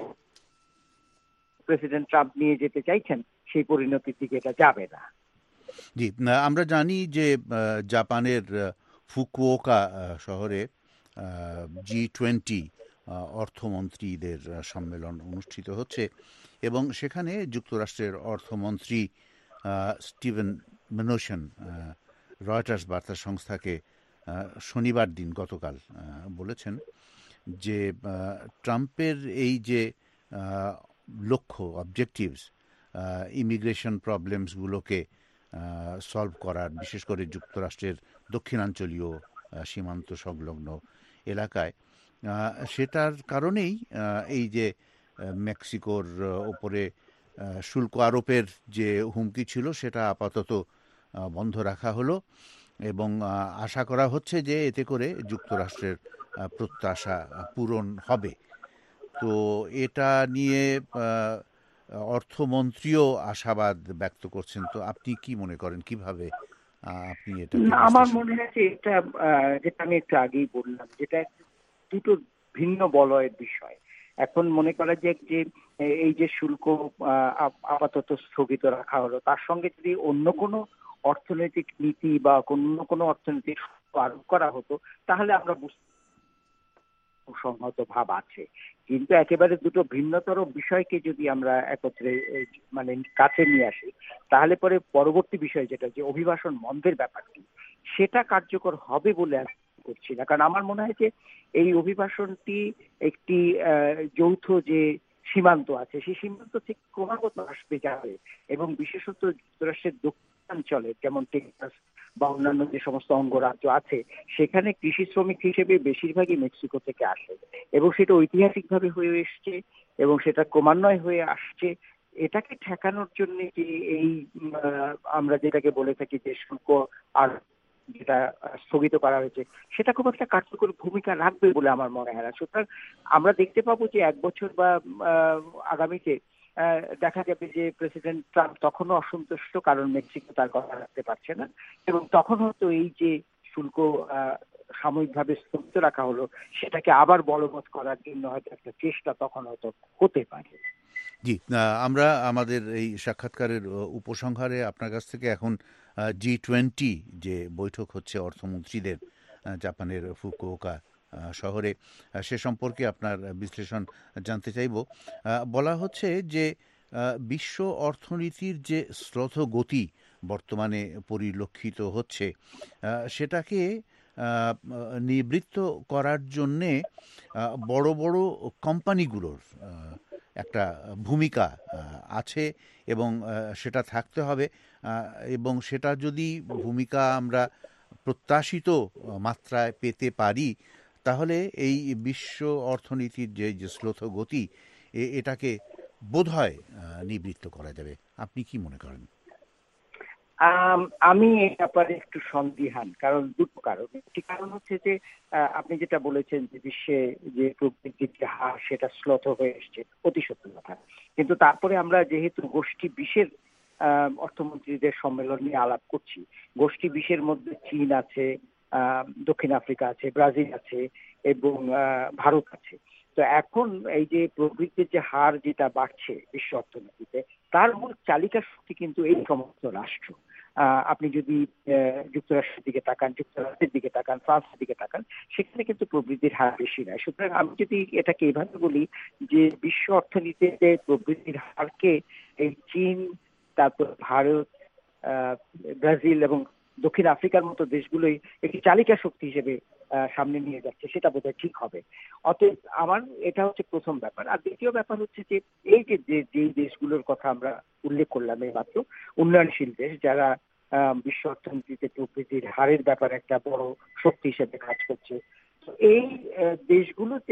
S10: প্রেসিডেন্ট ট্রাম্প নিয়ে যেতে চাইছেন সেই পরিণতির দিকে এটা যাবে না।
S1: জি, আমরা জানি যে জাপানের ফুকুওকা শহরে জি টোয়েন্টি অর্থমন্ত্রীদের সম্মেলন অনুষ্ঠিত হচ্ছে, এবং সেখানে যুক্তরাষ্ট্রের অর্থমন্ত্রী স্টিভেন মেনুশিন রয়টার্স বার্তা সংস্থাকে শনিবার দিন গতকাল বলেছেন যে ট্রাম্পের এই যে লক্ষ্য, অবজেক্টিভস, ইমিগ্রেশন প্রবলেমসগুলোকে সলভ করার, বিশেষ করে যুক্তরাষ্ট্রের দক্ষিণাঞ্চলীয় সীমান্ত সংলগ্ন এলাকায়, সেটার কারণেই এই যে মেক্সিকোর ওপরে শুল্ক আরোপের যে হুমকি ছিল সেটা আপাতত বন্ধ রাখা হলো, এবং আশা করা হচ্ছে যে এতে করে যুক্তরাষ্ট্রের প্রত্যাশা পূরণ হবে। তো এটা নিয়ে অর্থমন্ত্রীও আশাবাদ ব্যক্ত করছেন। তো আপনি কি মনে করেন, কিভাবে আপনি এটা?
S10: আমার মনে হয় যে এটা, যেটা আমি একটু আগেই বললাম, যেটা দুটো ভিন্ন বলয়ের বিষয়। এখন মনে করা যায় যে এই যে শুল্ক আপাতত স্থগিত রাখা হলো, তার সঙ্গে যদি অন্য কোনো অর্থনৈতিক নীতি বা অন্য কোনো অর্থনৈতিক আরোপ করা হতো তাহলে আমরা বুঝতে সংহত ভাব আছে। কিন্তু একেবারে দুটো ভিন্নতর বিষয়কে যদি আমরা একত্রে মানে কাছে নিয়ে আসি, তাহলে পরে পরবর্তী বিষয় যেটা যে অভিবাসন বন্ধের ব্যাপারটি, সেটা কার্যকর হবে বলে করছি না। কারণ আমার মনে হয় যে এই অভিবাসনটি একটি যৌথ যে সীমান্ত আছে, সেই সীমান্ত থেকে ক্রমাগত আসবে যাবে, এবং বিশেষত যুক্তরাষ্ট্রের দক্ষিণাঞ্চলে যেমন টেক্সাস বা অন্যান্য যে সমস্ত অঙ্গরাজ্য আছে, সেখানে কৃষি শ্রমিক হিসেবে বেশিরভাগই মেক্সিকো থেকে আসে, এবং সেটা ঐতিহাসিকভাবে হয়ে এসছে এবং সেটা ক্রমান্বয়ে হয়ে আসছে। এটাকে ঠেকানোর জন্য যে এই আমরা যেটাকে বলে থাকি যে শুল্ক আর যেটা স্থগিত করা হয়েছে, সেটা খুব একটা কার্যকর ভূমিকা রাখবে বলে আমার মনে হয় না। সুতরাং আমরা দেখতে পাবো যে এক বছর বা আগামীতে দেখা যাবে যে প্রেসিডেন্ট ট্রাম্প তখনও অসন্তুষ্ট, কারণ মেক্সিকো তার কথা রাখতে পারছে না, এবং তখন হয়তো এই যে শুল্ক সাময়িকভাবে স্থগিত রাখা হলো সেটাকে আবার বলবৎ করার জন্য হয়তো একটা চেষ্টা তখন হয়তো হতে পারে।
S1: জি, আমরা আমাদের এই সাক্ষাৎকারের উপসংহারে আপনার কাছ থেকে এখন জি টোয়েন্টি যে বৈঠক হচ্ছে অর্থমন্ত্রীদের জাপানের ফুকুওকা শহরে, সে সম্পর্কে আপনার বিশ্লেষণ জানতে চাইব। বলা হচ্ছে যে বিশ্ব অর্থনীতির যে শ্লথ গতি বর্তমানে পরিলক্ষিত হচ্ছে, সেটাকে নিবৃত্ত করার জন্যে বড় বড় কোম্পানিগুলোর একটা ভূমিকা আছে, এবং সেটা থাকতে হবে, এবং সেটা যদি ভূমিকা আমরা প্রত্যাশিত মাত্রায় পেতে পারি, তাহলে এই বিশ্ব অর্থনীতির যে যে শ্লথ গতি, এটাকে বোধহয় নিবৃত্ত করা যাবে। আপনি কি মনে করেন?
S10: আমি এই ব্যাপারে একটু সন্দিহান, কারণ দুটো কারণ। একটি কারণ হচ্ছে যে আপনি যেটা বলেছেন যে বিশ্বে যে প্রবৃদ্ধির যে হার সেটা শ্লথ হয়ে এসছে, অতি সত্য কথা। কিন্তু তারপরে আমরা যেহেতু গোষ্ঠী বিশের অর্থমন্ত্রীদের সম্মেলন নিয়ে আলাপ করছি, গোষ্ঠী বিশের মধ্যে চীন আছে, দক্ষিণ আফ্রিকা আছে, ব্রাজিল আছে এবং ভারত আছে। তো তো এখন এই যে প্রবৃদ্ধির যে হার যেটা বাড়ছে বিশ্ব অর্থনীতিতে, তার মূল চালিকা শক্তি কিন্তু এই সমস্ত রাষ্ট্র। আপনি যদি যুক্তরাষ্ট্রের দিকে তাকান, যুক্তরাষ্ট্রের দিকে তাকান, ফ্রান্সের দিকে তাকান, সেখানে কিন্তু প্রবৃদ্ধির হার বেশি নয়। সুতরাং আমি যদি এটাকে এভাবে বলি যে বিশ্ব অর্থনীতিতে প্রবৃদ্ধির হারকে এই চীন, তারপর ভারত, ব্রাজিল এবং দক্ষিণ আফ্রিকার মতো দেশগুলোই একটি চালিকা শক্তি হিসেবে সামনে নিয়ে যাচ্ছে, সেটা বোধহয় ঠিক হবে। অতএব আমার এটা হচ্ছে প্রথম ব্যাপার। আর দ্বিতীয় ব্যাপার হচ্ছে যে এই যে যেই দেশগুলোর কথা আমরা উল্লেখ করলাম এই মাত্র, উন্নয়নশীল দেশ যারা বিশ্ব অর্থনীতিতে প্রবৃদ্ধির হারের ব্যাপারে একটা বড় শক্তি হিসেবে কাজ করছে, তো এই দেশগুলোতে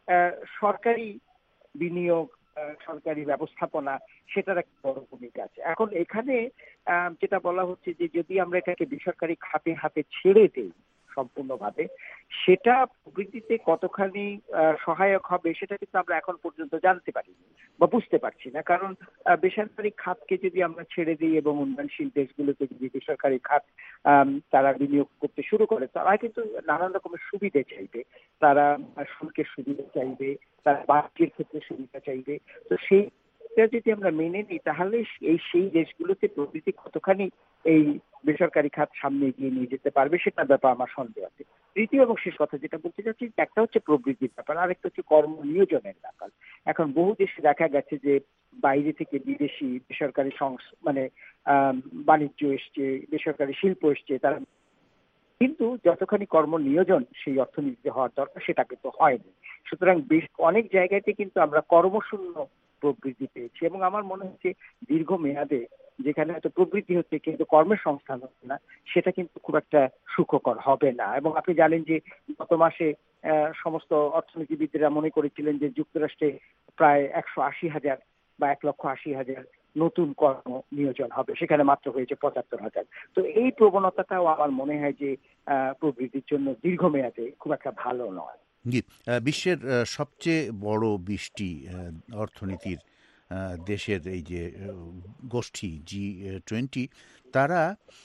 S10: সরকারি বিনিয়োগ, সরকারি ব্যবস্থাপনা, সেটার একটা বড় ভূমিকা আছে। এখন এখানে যেটা বলা হচ্ছে যে যদি আমরা এটাকে বেসরকারি খাতে হাতে ছেড়ে দেই সম্পূর্ণভাবে, সেটা প্রবৃদ্ধিতে কতখানি সহায়ক হবে সেটা কিন্তু আমরা এখন পর্যন্ত জানতে পারিনি বা বুঝতে পারছি না। কারণ বেসরকারি খাতকে যদি আমরা ছেড়ে দিই এবং উন্নয়নশীল দেশগুলোতে যদি বেসরকারি খাত তারা বিনিয়োগ করতে শুরু করে, তারা কিন্তু নানান রকমের সুবিধা চাইবে, তারা শুল্কের সুবিধা চাইবে, তারা বাণিজ্যের ক্ষেত্রে সুবিধা চাইবে। তো সেই যদি আমরা মেনে নিই তাহলে এই সেই দেশগুলোতে প্রবৃদ্ধি কতখানি এই বেসরকারি খাত সামনে এগিয়ে নিয়ে যেতে পারবে সেটার ব্যাপার আমার সন্দেহ আছে। তৃতীয় এবং শেষ কথা যেটা বলতে চাচ্ছি, একটা হচ্ছে প্রবৃদ্ধির ব্যাপার, আরেকটা হচ্ছে কর্ম নিয়োজনের ব্যাপার। এখন বহু দেশে দেখা গেছে যে বাইরে থেকে বিদেশি বেসরকারি মানে বাণিজ্য এসছে, বেসরকারি শিল্প এসছে, তারা কিন্তু যতখানি কর্ম নিয়োজন সেই অর্থনীতিতে হওয়ার দরকার সেটা কিন্তু হয়নি। সুতরাং বেশ অনেক জায়গাতে কিন্তু আমরা কর্মশূন্য প্রবৃদ্ধি পেয়েছি এবং আমার মনে হচ্ছে দীর্ঘ মেয়াদে যেখানে হয়তো প্রবৃদ্ধি হচ্ছে কিন্তু কর্মের সংস্থান হচ্ছে না, সেটা কিন্তু খুব একটা সুখকর হবে না। এবং আপনি জানেন যে গত মাসে সমস্ত অর্থনীতিবিদরা মনে করেছিলেন যে যুক্তরাষ্ট্রে প্রায় একশো আশি হাজার বা এক লক্ষ আশি হাজার নতুন কর্ম নিয়োজন হবে, সেখানে মাত্র হয়েছে পঁচাত্তর হাজার। তো এই প্রবণতাটাও আমার মনে হয় যে প্রবৃদ্ধির জন্য দীর্ঘমেয়াদে খুব একটা ভালো নয়।
S1: জি, বিশ্বের সবচেয়ে বড় বিশটি অর্থনীতির দেশের এই যে গোষ্ঠী জি টোয়েন্টি, তারা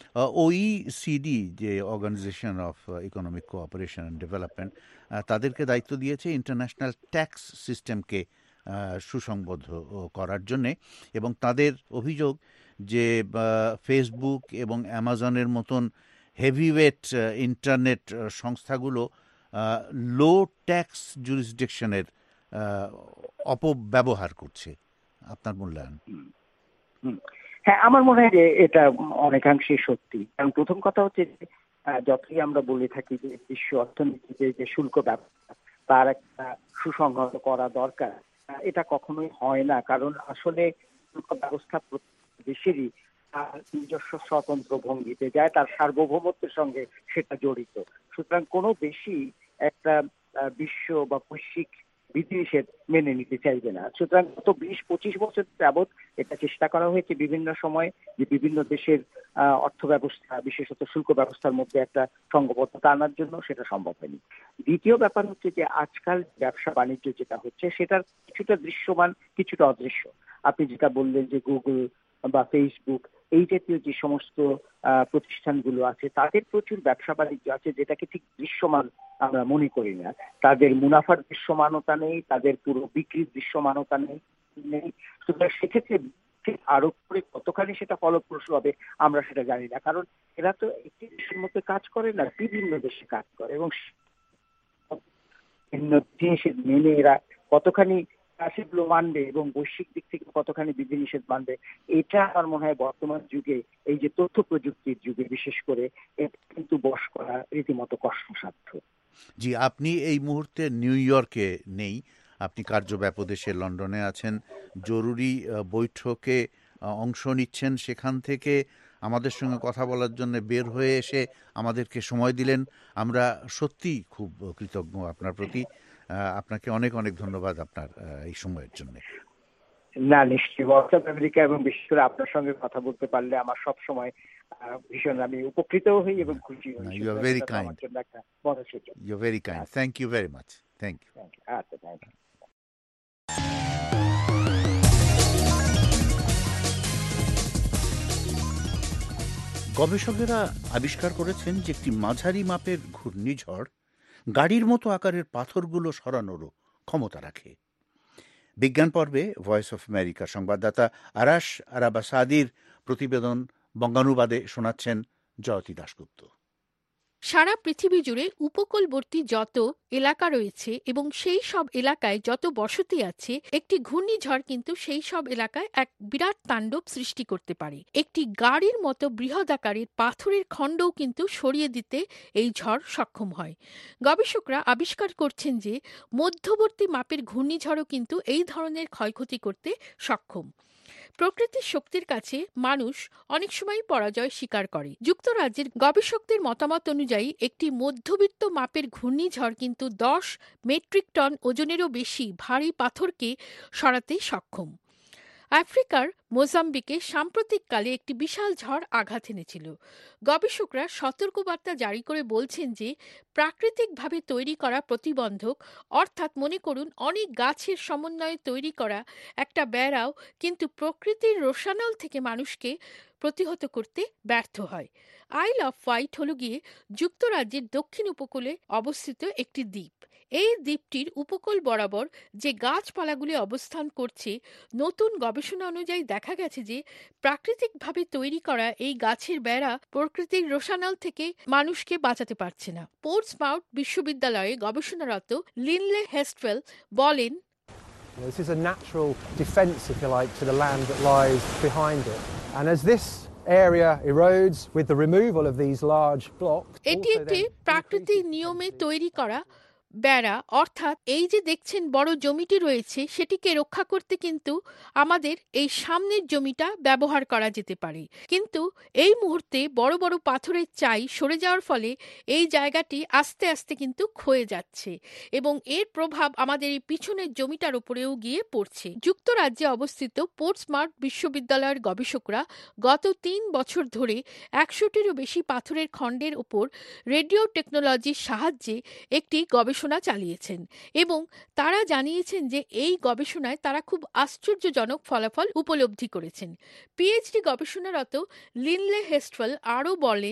S1: ওইসিডি যে organisation of economic cooperation and development, তাদেরকে দায়িত্ব দিয়েছে ইন্টারন্যাশনাল ট্যাক্স সিস্টেমকে সুসংবদ্ধ করার জন্যে। এবং তাদের অভিযোগ যে ফেসবুক এবং অ্যামাজনের মতন হেভিওয়েট ইন্টারনেট সংস্থাগুলো লো ট্যাক্স জুরিসডিকশনের অপব্যবহার করছে। আপনার মূল্যায়ন?
S10: হ্যাঁ, আমার মনে হয় যে এটা অনেকাংশে সত্যি। কারণ প্রথম কথা হচ্ছে যতই আমরা বলে থাকি যে বিশ্ব অর্থনীতিতে যে শুল্ক ব্যবস্থা তার একটা সুসংহত করা দরকার, এটা কখনোই হয় না। কারণ আসলে শুল্ক ব্যবস্থা প্রত্যেক দেশেরই তার নিজস্ব স্বতন্ত্র ভঙ্গিতে যায়, তার সার্বভৌমত্বের সঙ্গে সেটা জড়িত। সুতরাং কোনো দেশই একটা বিশ্ব বা বৈশ্বিক বিধিনিষেধ মেনে নিতে চাইবে না। সুতরাং গত বিশ পঁচিশ বছর যাবৎ এটা চেষ্টা করা হয়েছে বিভিন্ন সময় যে বিভিন্ন দেশের অর্থ ব্যবস্থা, বিশেষত শুল্ক ব্যবস্থার মধ্যে একটা সঙ্গবদ্ধতা আনার জন্য, সেটা সম্ভব হয়নি। দ্বিতীয় ব্যাপার হচ্ছে যে আজকাল ব্যবসা বাণিজ্য যেটা হচ্ছে সেটার কিছুটা দৃশ্যমান, কিছুটা অদৃশ্য। আপনি যেটা বললেন যে গুগল বা ফেসবুক এই জাতীয় যে সমস্ত প্রতিষ্ঠানগুলো আছে তাদের প্রচুর ব্যবসা বাণিজ্য আছে যেটাকে ঠিক দৃশ্যমান আমরা মনে করি না। তাদের মুনাফার দৃশ্যমানতা নেই, তাদের পুরো বিক্রির দৃশ্যমানতা নেই নেই সুতরাং সেক্ষেত্রে আরোপ করে কতখানি সেটা ফলপ্রসূ হবে আমরা সেটা জানি না। কারণ এরা তো একটি দেশের মধ্যে কাজ করে না, বিভিন্ন দেশে কাজ করে এবং বিভিন্ন জিনিসের মেনে এরা কতখানি সেগুলো মানবে এবং বৈশ্বিক দিক থেকে কতখানি বিধিনিষেধ মানবে, এটা আমার মনে হয় বর্তমান যুগে এই যে তথ্য প্রযুক্তির যুগে বিশেষ করে এটা কিন্তু বশ করা রীতিমতো কষ্টসাধ্য।
S1: জি, আপনি এই মুহূর্তে নিউ ইয়র্কে নেই, আপনি কার্যব্যাপদেশে লন্ডনে আছেন, জরুরি বৈঠকে অংশ নিচ্ছেন। সেখান থেকে আমাদের সঙ্গে কথা বলার জন্য বের হয়ে এসে আমাদেরকে সময় দিলেন, আমরা সত্যিই খুব কৃতজ্ঞ আপনার প্রতি। আপনাকে অনেক অনেক ধন্যবাদ আপনার এই সময়ের জন্য।
S10: না, নিশ্চয়ই। হোয়াটসঅ্যাপ আমেরিকা এবং বিশেষ করে আপনার সঙ্গে কথা বলতে পারলে আমার সব সময় ভীষণ আমি উপকৃত হই এবং খুশি হই।
S1: You are very kind.
S10: একটা বড় সুযোগ।
S1: You are very kind. Thank you very much. Thank you.
S10: আচ্ছা, থ্যাংক ইউ।
S1: গবেষকেরা আবিষ্কার করেছেন যে একটি মাঝারি মাপের ঘূর্ণিঝড় গাড়ির মতো আকারের পাথরগুলো সরানোরও ক্ষমতা রাখে। বিজ্ঞান পর্বে ভয়েস অফ আমেরিকা সংবাদদাতা আরাশ আরাবাসাদির প্রতিবেদন বঙ্গানুবাদে শোনাচ্ছেন জয়তী দাশগুপ্ত।
S11: সারা পৃথিবী জুড়ে উপকূলবর্তী যত এলাকা রয়েছে এবং সেই সব এলাকায় যত বসতি আছে, একটি ঘূর্ণিঝড় কিন্তু সেই সব এলাকায় এক বিরাট তাণ্ডব সৃষ্টি করতে পারে। একটি গাড়ির মতো বৃহদাকারের পাথরের খণ্ডও কিন্তু সরিয়ে দিতে এই ঝড় সক্ষম হয়। গবেষকরা আবিষ্কার করছেন যে মধ্যবর্তী মাপের ঘূর্ণিঝড়ও কিন্তু এই ধরনের ক্ষয়ক্ষতি করতে সক্ষম। প্রকৃতির শক্তির কাছে মানুষ অনেক সময় পরাজয় স্বীকার করে। যুক্তরাজ্যের গবেষকদের মতামত অনুযায়ী একটি মধ্যবিত্ত মাপের ঘূর্ণিঝড় কিন্তু দশ মেট্রিক টন ওজনেরও বেশি ভারী পাথরকে সরাতে সক্ষম। আফ্রিকার মোজাম্বিকে সাম্প্রতিককালে একটি বিশাল ঝড় আঘাত এনেছিল। গবেষকরা সতর্কবার্তা জারি করে বলছেন যে প্রাকৃতিকভাবে তৈরি করা প্রতিবন্ধক, অর্থাৎ মনে করুন অনেক গাছের সমন্বয়ে তৈরি করা একটা বেড়াও কিন্তু প্রকৃতির রোষানল থেকে মানুষকে প্রতিহত করতে ব্যর্থ হয়। আইল অফ ওয়াইট হল গিয়ে যুক্তরাজ্যের দক্ষিণ উপকূলে অবস্থিত একটি দ্বীপ। এই দ্বীপটির উপকূল বরাবর যে গাছপালাগুলি অবস্থান করছে, নতুন গবেষণা অনুযায়ী দেখা গেছে যে প্রাকৃতিকভাবে তৈরি করা এই গাছের বেড়া প্রকৃতির রোষানল থেকে মানুষকে বাঁচাতে পারছে না। পোর্টসমাউথ বিশ্ববিদ্যালয়ে গবেষণারত লিনলে হেস্টফেল বলেন,
S12: This is a natural defence, if you like, to the land that lies behind it. And as this area erodes with the removal of these large blocks,
S11: এটি একটি প্রাকৃতিক নিয়মে তৈরি করা বেড়া, অর্থাৎ এই যে দেখছেন বড় জমিটি রয়েছে সেটিকে রক্ষা করতে কিন্তু আমাদের এই সামনের জমিটা ব্যবহার করা যেতে পারে। কিন্তু এই মুহূর্তে বড় বড় পাথরের চাই সরে যাওয়ার ফলে এই জায়গাটি আস্তে আস্তে কিন্তু ক্ষয়ে যাচ্ছে এবং এর প্রভাব আমাদের এই পিছনের জমিটার উপরেও গিয়ে পড়ছে। যুক্তরাজ্যে অবস্থিত পোর্টসমাউথ বিশ্ববিদ্যালয়ের গবেষকরা গত তিন বছর ধরে একশোটিরও বেশি পাথরের খণ্ডের উপর রেডিও টেকনোলজির সাহায্যে একটি গবেষণা গবেষণা চালিয়েছেন এবং তারা জানিয়েছেন যে এই গবেষণায় তারা খুব আশ্চর্যজনক ফলাফল উপলব্ধি করেছেন। পিএইচডি গবেষণারত লিনলে হেস্টফেল আরও বলেন,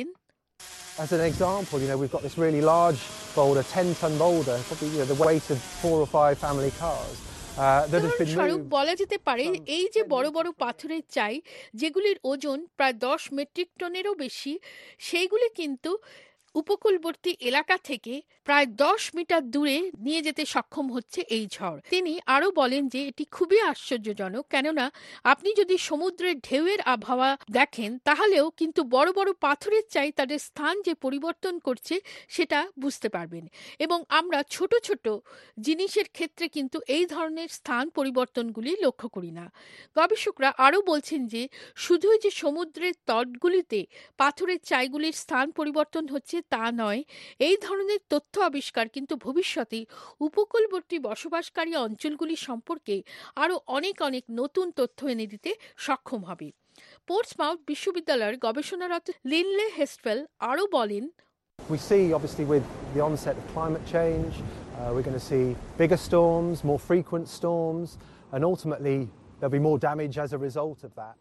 S12: As an example, you know, we've got this really large boulder, ten ton boulder, probably you know, the weight of four or five family cars.
S11: উদাহরণস্বরূপ বলা যেতে পারে এই যে বড় বড় পাথরের চাই যেগুলির ওজন প্রায় দশ মেট্রিক টনেরও বেশি, সেইগুলি কিন্তু উপকূলবর্তী এলাকা থেকে প্রায় দশ মিটার দূরে নিয়ে যেতে সক্ষম হচ্ছে এই ঝড়। তিনি আরও বলেন যে এটি খুবই আশ্চর্যজনক, কেননা আপনি যদি সমুদ্রের ঢেউয়ের আবহাওয়া দেখেন তাহলেও কিন্তু বড় বড় পাথরের চাই তাদের স্থান যে পরিবর্তন করছে সেটা বুঝতে পারবেন এবং আমরা ছোট ছোট জিনিসের ক্ষেত্রে কিন্তু এই ধরনের স্থান পরিবর্তনগুলি লক্ষ্য করি না। গবেষকরা আরও বলছেন যে শুধুই যে সমুদ্রের তটগুলিতে পাথরের চাইগুলির স্থান পরিবর্তন হচ্ছে তা নয়, এই ধরনের তথ্য আবিষ্কার কিন্তু ভবিষ্যতে উপকূলবর্তী বসবাসকারী অঞ্চলগুলি সম্পর্কে আরও অনেক অনেক নতুন তথ্য এনে দিতে সক্ষম হবে। পোর্টসমাউথ বিশ্ববিদ্যালয়ের গবেষণারত লিনলে হেস্টফেল আরও বলেন,
S12: We see obviously with the onset of climate change, uh, we're going to see bigger storms, more frequent storms, and ultimately there'll be more damage as a result of that.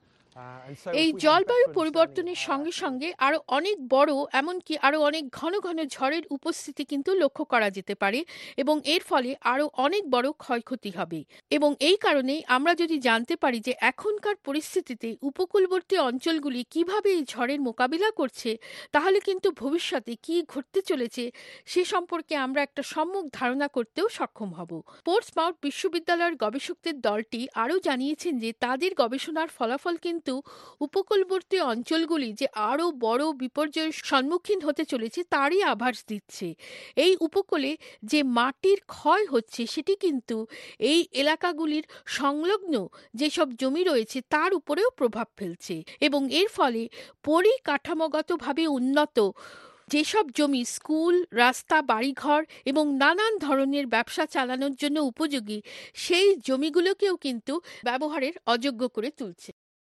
S11: এই জলবায়ু পরিবর্তনের সঙ্গে সঙ্গে আরো অনেক বড় এমনকি আরো অনেক ঘন ঘন ঝড়ের উপস্থিতি কিন্তু লক্ষ্য করা যেতে পারে এবং এর ফলে আরো অনেক বড় ক্ষয়ক্ষতি হবে। এবং এই কারণেই আমরা যদি জানতে পারি যে এখনকার পরিস্থিতিতে উপকূলবর্তী অঞ্চলগুলি কিভাবে এই ঝড়ের মোকাবিলা করছে, তাহলে কিন্তু ভবিষ্যতে কি ঘটতে চলেছে সে সম্পর্কে আমরা একটা সম্যক ধারণা করতেও সক্ষম হব। পোর্টসমাউথ বিশ্ববিদ্যালয়ের গবেষকদের দলটি আরও জানিয়েছেন যে তাদের গবেষণার ফলাফল কিন্তু উপকূলবর্তী অঞ্চলগুলি যে আরও বড় বিপর্যয়ের সম্মুখীন হতে চলেছে তারই আভাস দিচ্ছে। এই উপকূলে যে মাটির ক্ষয় হচ্ছে সেটি কিন্তু এই এলাকাগুলির সংলগ্ন যেসব জমি রয়েছে তার উপরেও প্রভাব ফেলছে এবং এর ফলে পরিকাঠামোগতভাবে উন্নত যেসব জমি স্কুল, রাস্তা, বাড়িঘর এবং নানান ধরনের ব্যবসা চালানোর জন্য উপযোগী সেই জমিগুলোকেও কিন্তু ব্যবহারের অযোগ্য করে তুলছে।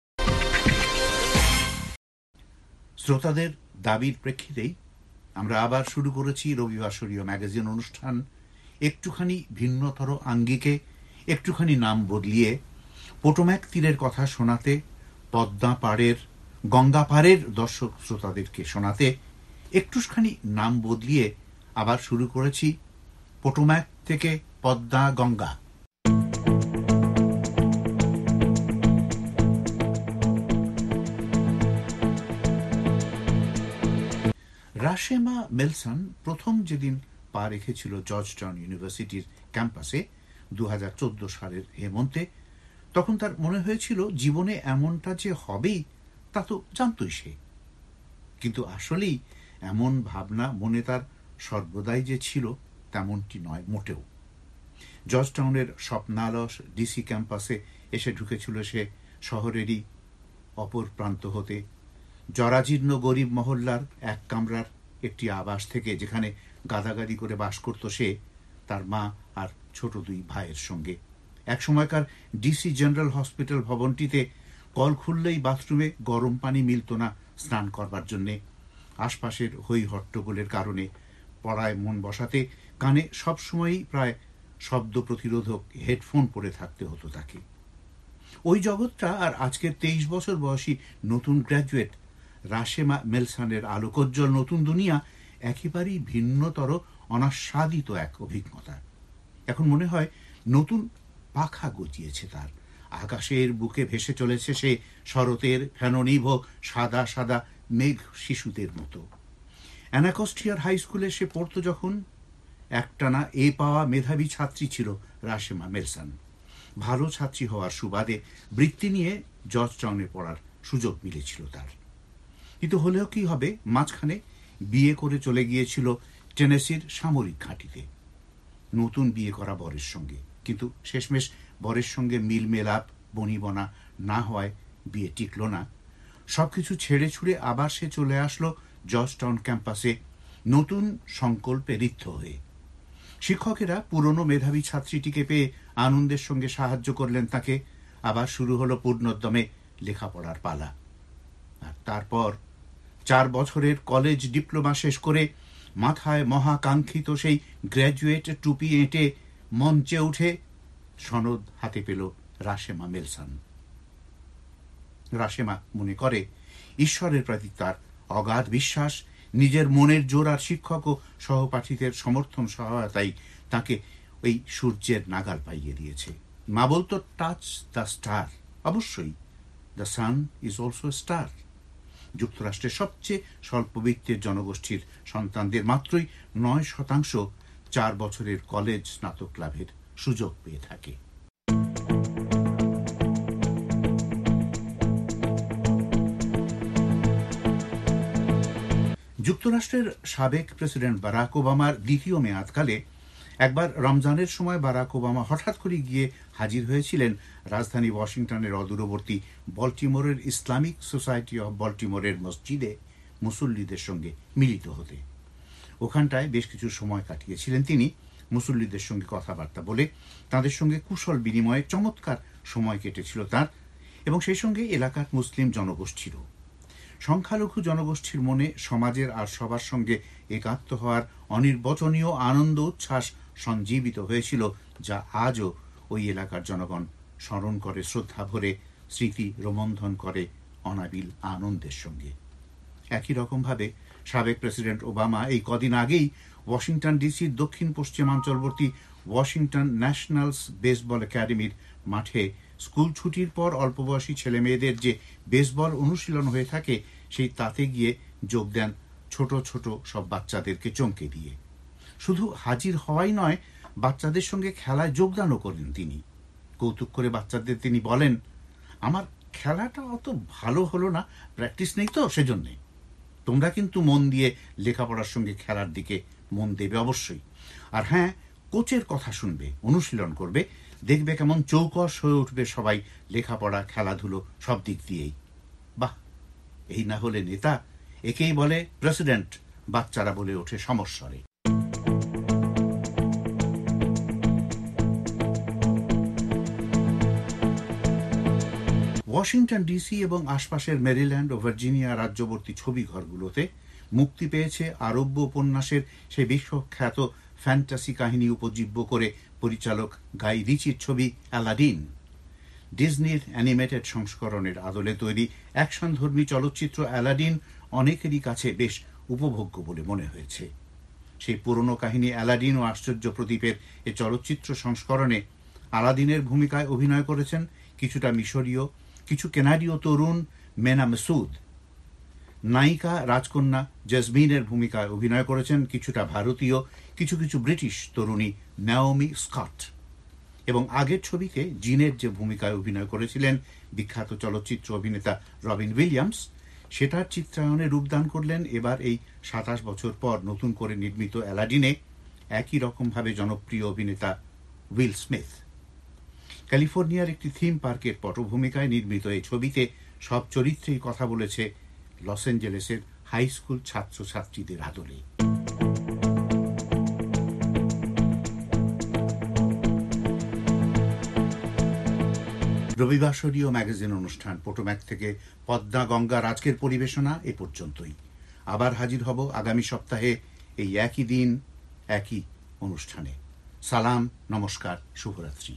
S1: শ্রোতাদের দাবির প্রেক্ষিতেই আমরা আবার শুরু করেছি রবিবাসরীয় ম্যাগাজিন অনুষ্ঠান, একটুখানি ভিন্নতর আঙ্গিকে, একটুখানি নাম বদলিয়ে পোটোম্যাক তীরের কথা শোনাতে, পদ্মা পাড়ের, গঙ্গা পাড়ের দর্শক শ্রোতাদেরকে শোনাতে একটুখানি নাম বদলিয়ে আবার শুরু করেছি পোটোম্যাক থেকে পদ্মা গঙ্গা। রাশেমা মেলসন প্রথম যেদিন পা রেখেছিল জর্জ টাউন ইউনিভার্সিটির ক্যাম্পাসে দু হাজার চোদ্দ সালের হেমন্তে, তখন তার মনে হয়েছিল জীবনে এমনটা যে হবেই তা তো জানতই সে, কিন্তু আসলেই এমন ভাবনা মনে তার সর্বদাই যে ছিল তেমনটি নয় মোটেও। জর্জ টাউনের স্বপ্নালস ডিসি ক্যাম্পাসে এসে ঢুকেছিল সে শহরেরই অপর প্রান্ত হতে, জরাজীর্ণ গরিব মহল্লার এক কামরার একটি আবাস থেকে, যেখানে গাদাগাদি করে বাস করত সে, তার মা আর ছোট দুই ভাইয়ের সঙ্গে। এক সময়কার ডিসি জেনারেল হসপিটাল ভবনটিতে কল খুললেই বাথরুমে গরম পানি মিলত না স্নান করবার জন্যে। আশপাশের হই হট্টগোলের কারণে পড়ায় মন বসাতে কানে সবসময়ই প্রায় শব্দ প্রতিরোধক হেডফোন পরে থাকতে হতো তাকে। ওই জগৎটা আর আজকের তেইশ বছর বয়সী নতুন গ্র্যাজুয়েট রাশেমা মেলসনের আলোকোজ্জ্বল নতুন দুনিয়া একেবারেই ভিন্নতর, অনাস্বাদিত এক অভিজ্ঞতা। এখন মনে হয় নতুন পাখা গজিয়েছে তার, আকাশের বুকে ভেসে চলেছে সে শরতের ফেননিভ সাদা সাদা মেঘ শিশুদের মতো। অ্যানাকস্টিয়ার হাই স্কুলে সে পড়ত যখন, একটানা এ পাওয়া মেধাবী ছাত্রী ছিল রাশেমা মেলসন। ভালো ছাত্রী হওয়ার সুবাদে বৃত্তি নিয়ে জর্জ টাউনে পড়ার সুযোগ মিলেছিল তার। কিন্তু হলেও কি হবে, মাঝখানে বিয়ে করে চলে গিয়েছিল টেনেসির সামরিক ঘাঁটিতে নতুন বিয়ে করা বরের সঙ্গে। কিন্তু শেষমেশ বরের সঙ্গে মিল মেলাপ বনিবনা না হওয়ায় বিয়ে টিকল না। সবকিছু ছেড়ে ছুড়ে আবার সে চলে আসলো জর্জ টাউন ক্যাম্পাসে নতুন সংকল্পে ঋদ্ধ হয়ে। শিক্ষকেরা পুরনো মেধাবী ছাত্রীটিকে পেয়ে আনন্দের সঙ্গে সাহায্য করলেন তাকে। আবার শুরু হলো পূর্ণোদ্যমে লেখাপড়ার পালা। আর তারপর চার বছরের কলেজ ডিপ্লোমা শেষ করে মাথায় মহাকাঙ্ক্ষিত সেই গ্র্যাজুয়েট টুপি এঁটে মঞ্চে উঠে সনদ হাতে পেল রাশেমা মেলসন। রাশেমা মনে করে ঈশ্বরের প্রতি তার অগাধ বিশ্বাস, নিজের মনের জোর আর শিক্ষক ও সহপাঠীদের সমর্থন সহায়তাই তাকে ওই সূর্যের নাগাল পাইয়ে দিয়েছে। মা বলতো টাচ দ্য স্টার। অবশ্যই the sun is also star. যুক্তরাষ্ট্রের সবচেয়ে স্বল্পবিত্তের জনগোষ্ঠীর সন্তানদের মাত্রই নয় শতাংশ চার বছরের কলেজ স্নাতক লাভের সুযোগ পেয়ে থাকে। যুক্তরাষ্ট্রের সাবেক প্রেসিডেন্ট বারাক ওবামার দ্বিতীয় মেয়াদকালে একবার রমজানের সময় বারাক ওবামা হঠাৎ করে গিয়ে হাজির হয়েছিলেন রাজধানী ওয়াশিংটনের অদূরবর্তী বল্টিমোরের ইসলামিক সোসাইটি অব বল্টিমোরের মসজিদে মুসল্লিদের সঙ্গে মিলিত হতে। ওখানটায় বেশ কিছু সময় কাটিয়েছিলেন তিনি, মুসল্লিদের সঙ্গে কথাবার্তা বলে তাদের সঙ্গে কুশল বিনিময়ে চমৎকার সময় কেটেছিল তার, এবং সেই সঙ্গে এলাকার মুসলিম জনগোষ্ঠীরও। সংখ্যালঘু জনগোষ্ঠীর মনে সমাজের আর সবার সঙ্গে একাত্ম হওয়ার অনির্বচনীয় আনন্দ উচ্ছ্বাস সঞ্জীবিত হয়েছিল, যা আজও ওই এলাকার জনগণ স্মরণ করে শ্রদ্ধা ভরে, স্মৃতি রোমন্থন করে অনাবিল আনন্দের সঙ্গে। একই রকমভাবে সাবেক প্রেসিডেন্ট ওবামা এই কদিন আগেই ওয়াশিংটন ডিসির দক্ষিণ পশ্চিমাঞ্চলবর্তী ওয়াশিংটন ন্যাশনালস বেসবল একাডেমির মাঠে স্কুল ছুটির পর অল্প বয়সী ছেলে মেয়েদের যে বেসবল অনুশীলন হয়ে থাকে, সেই তাতে গিয়ে যোগ দেন ছোট ছোট সব বাচ্চাদেরকে চমকে দিয়ে। শুধু হাজির হওয়াই নয়, বাচ্চাদের সঙ্গে খেলায় যোগদানও করেন তিনি। কৌতুক করে বাচ্চাদের তিনি বলেন, আমার খেলাটা অত ভালো হলো না, প্র্যাকটিস নেই তো সেজন্যে। তোমরা কিন্তু মন দিয়ে লেখাপড়ার সঙ্গে খেলার দিকে মন দেবে অবশ্যই। আর হ্যাঁ, কোচের কথা শুনবে, অনুশীলন করবে, দেখবে কেমন চৌকস হয়ে উঠবে সবাই লেখাপড়া খেলাধুলো সব দিক দিয়েই। বাহ, এই না হলে নেতা, একেই বলে প্রেসিডেন্ট, বাচ্চারা বলে ওঠে সমস্বরে। ওয়াশিংটন ডিসি এবং আশপাশের মেরিল্যান্ড ও ভার্জিনিয়া রাজ্যবর্তী ছবি ঘরগুলোতে মুক্তি পেয়েছে আরব্য উপন্যাসের সেই বিশ্বখ্যাত ফ্যান্টাসি কাহিনী উপজীব্য করে পরিচালক গাই রিচির ছবি অ্যালাদিন। ডিজনির অ্যানিমেটেড সংস্করণের আদলে তৈরি অ্যাকশনধর্মী চলচ্চিত্র অ্যালাদিন অনেকেরই কাছে বেশ উপভোগ্য বলে মনে হয়েছে। সেই পুরনো কাহিনী অ্যালাদিন ও আশ্চর্য প্রদীপের এ চলচ্চিত্র সংস্করণে আলাদিনের ভূমিকায় অভিনয় করেছেন কিছুটা মিশরীয়, কিছু কেনাডীয় তরুণ মেনা মাসুদ। নায়িকা রাজকন্যা জেসমিনের ভূমিকায় অভিনয় করেছেন কিছুটা ভারতীয়, কিছু কিছু ব্রিটিশ তরুণী নাওমি স্কট। এবং আগের ছবিতে জিনের যে ভূমিকায় অভিনয় করেছিলেন বিখ্যাত চলচ্চিত্র অভিনেতা রবিন উইলিয়ামস, সেটার চিত্রায়নে রূপদান করলেন এবার এই সাতাশ বছর পর নতুন করে নির্মিত অ্যালাদিনে একই রকমভাবে জনপ্রিয় অভিনেতা উইল স্মিথ। ক্যালিফোর্নিয়ার একটি থিম পার্কের পটভূমিকায় নির্মিত এই ছবিতে সব চরিত্রেই কথা বলেছে লস অ্যাঞ্জেলেসের হাই স্কুল ছাত্রছাত্রীদের আদলে। রবিবাসরীয় ম্যাগাজিন অনুষ্ঠান পোটোম্যাক থেকে পদ্মা গঙ্গার আজকের পরিবেশনা এ পর্যন্তই। আবার হাজির হব আগামী সপ্তাহে এই একই দিন একই অনুষ্ঠানে। সালাম, নমস্কার, শুভরাত্রি।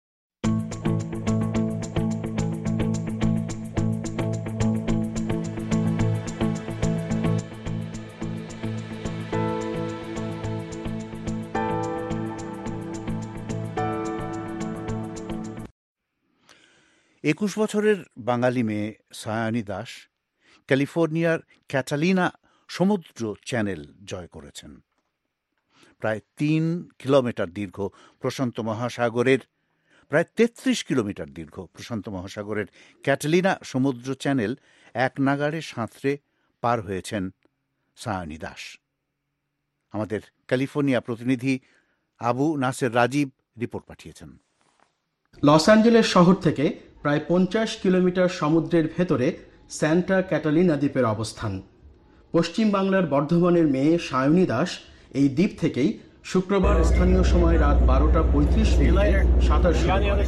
S1: একুশ বছরের বাঙালি মেয়ে সায়ানী দাস ক্যালিফোর্নিয়ার ক্যাটালিনা সমুদ্র চ্যানেল জয় করেছেন। প্রায় তিন কিলোমিটার দীর্ঘ প্রশান্ত মহাসাগরের প্রায় তেত্রিশ কিলোমিটার দীর্ঘ প্রশান্ত মহাসাগরের ক্যাটালিনা সমুদ্র চ্যানেল এক নাগাড়ে সাঁতরে পার হয়েছেন সায়ানী দাস। আমাদের ক্যালিফোর্নিয়া প্রতিনিধি আবু নাসের রাজীব রিপোর্ট পাঠিয়েছেন।
S13: লস অ্যাঞ্জেলেস শহর থেকে প্রায় পঞ্চাশ কিলোমিটার সমুদ্রের ভেতরে স্যান্টা ক্যাটালিনা দ্বীপের অবস্থান। পশ্চিম বাংলার বর্ধমানের মেয়ে সায়নী দাস এই দ্বীপ থেকেই শুক্রবার স্থানীয় সময় রাত বারোটা পঁয়ত্রিশ মিনিটে সাঁতার শুরু করে।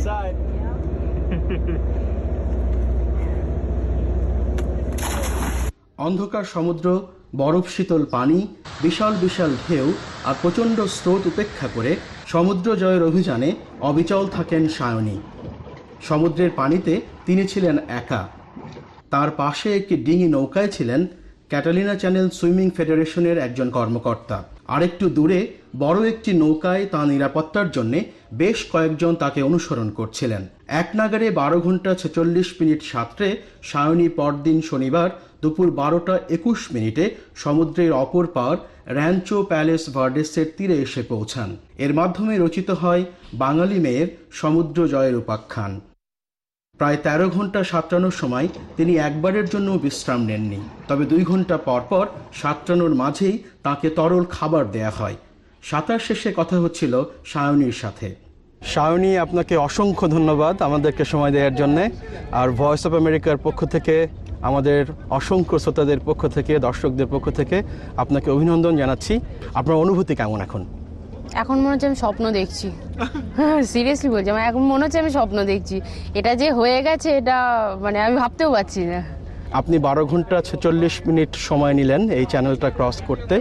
S13: অন্ধকার সমুদ্র, বরফ শীতল পানি, বিশাল বিশাল ঢেউ আর প্রচণ্ড স্রোত উপেক্ষা করে সমুদ্র জয়ের অভিযানে অবিচল থাকেন সায়নী। সমুদ্রের পানিতে তিনি ছিলেন একা। তার পাশে একটি ডিঙি নৌকায় ছিলেন ক্যাটালিনা চ্যানেল সুইমিং ফেডারেশনের একজন কর্মকর্তা। আরেকটু দূরে বড় একটি নৌকায় তাঁর নিরাপত্তার জন্য বেশ কয়েকজন তাকে অনুসরণ করছিলেন। এক নাগাড়ে বারো ঘন্টা ছেচল্লিশ মিনিট সাঁতরে সায়নী পরদিন শনিবার দুপুর বারোটা একুশ মিনিটে সমুদ্রের অপর পার র্যাঞ্চো প্যালেস ভার্ডেসের তীরে এসে পৌঁছান। এর মাধ্যমে রচিত হয় বাঙালি মেয়ের সমুদ্র জয়ের উপাখ্যান। প্রায় তেরো ঘন্টা সাঁতরানোর সময় তিনি একবারের জন্য বিশ্রাম নেননি। তবে দুই ঘন্টা পর পর সাঁতরানোর মাঝেই তাকে তরল খাবার দেয়া হয়। সাঁতার শেষে কথা হচ্ছিল সায়নীর সাথে। সায়নী, আপনাকে অসংখ্য ধন্যবাদ আমাদেরকে সময় দেওয়ার জন্য। আর ভয়েস অফ আমেরিকার পক্ষ থেকে, আমাদের অসংখ্য শ্রোতাদের পক্ষ থেকে, দর্শকদের পক্ষ থেকে আপনাকে অভিনন্দন জানাচ্ছি। আপনার অনুভূতি কেমন এখন?
S14: এখন মনে হচ্ছে আমি স্বপ্ন দেখছি। সিরিয়াসলি বলছি, আমার এখন মনে হচ্ছে আমি স্বপ্ন দেখছি। এটা যে হয়ে গেছে, এটা মানে আমি ভাবতেও পারছি না।
S13: আপনি বারো ঘন্টা ছেচল্লিশ মিনিট সময় নিলেন এই চ্যানেলটা ক্রস করতে।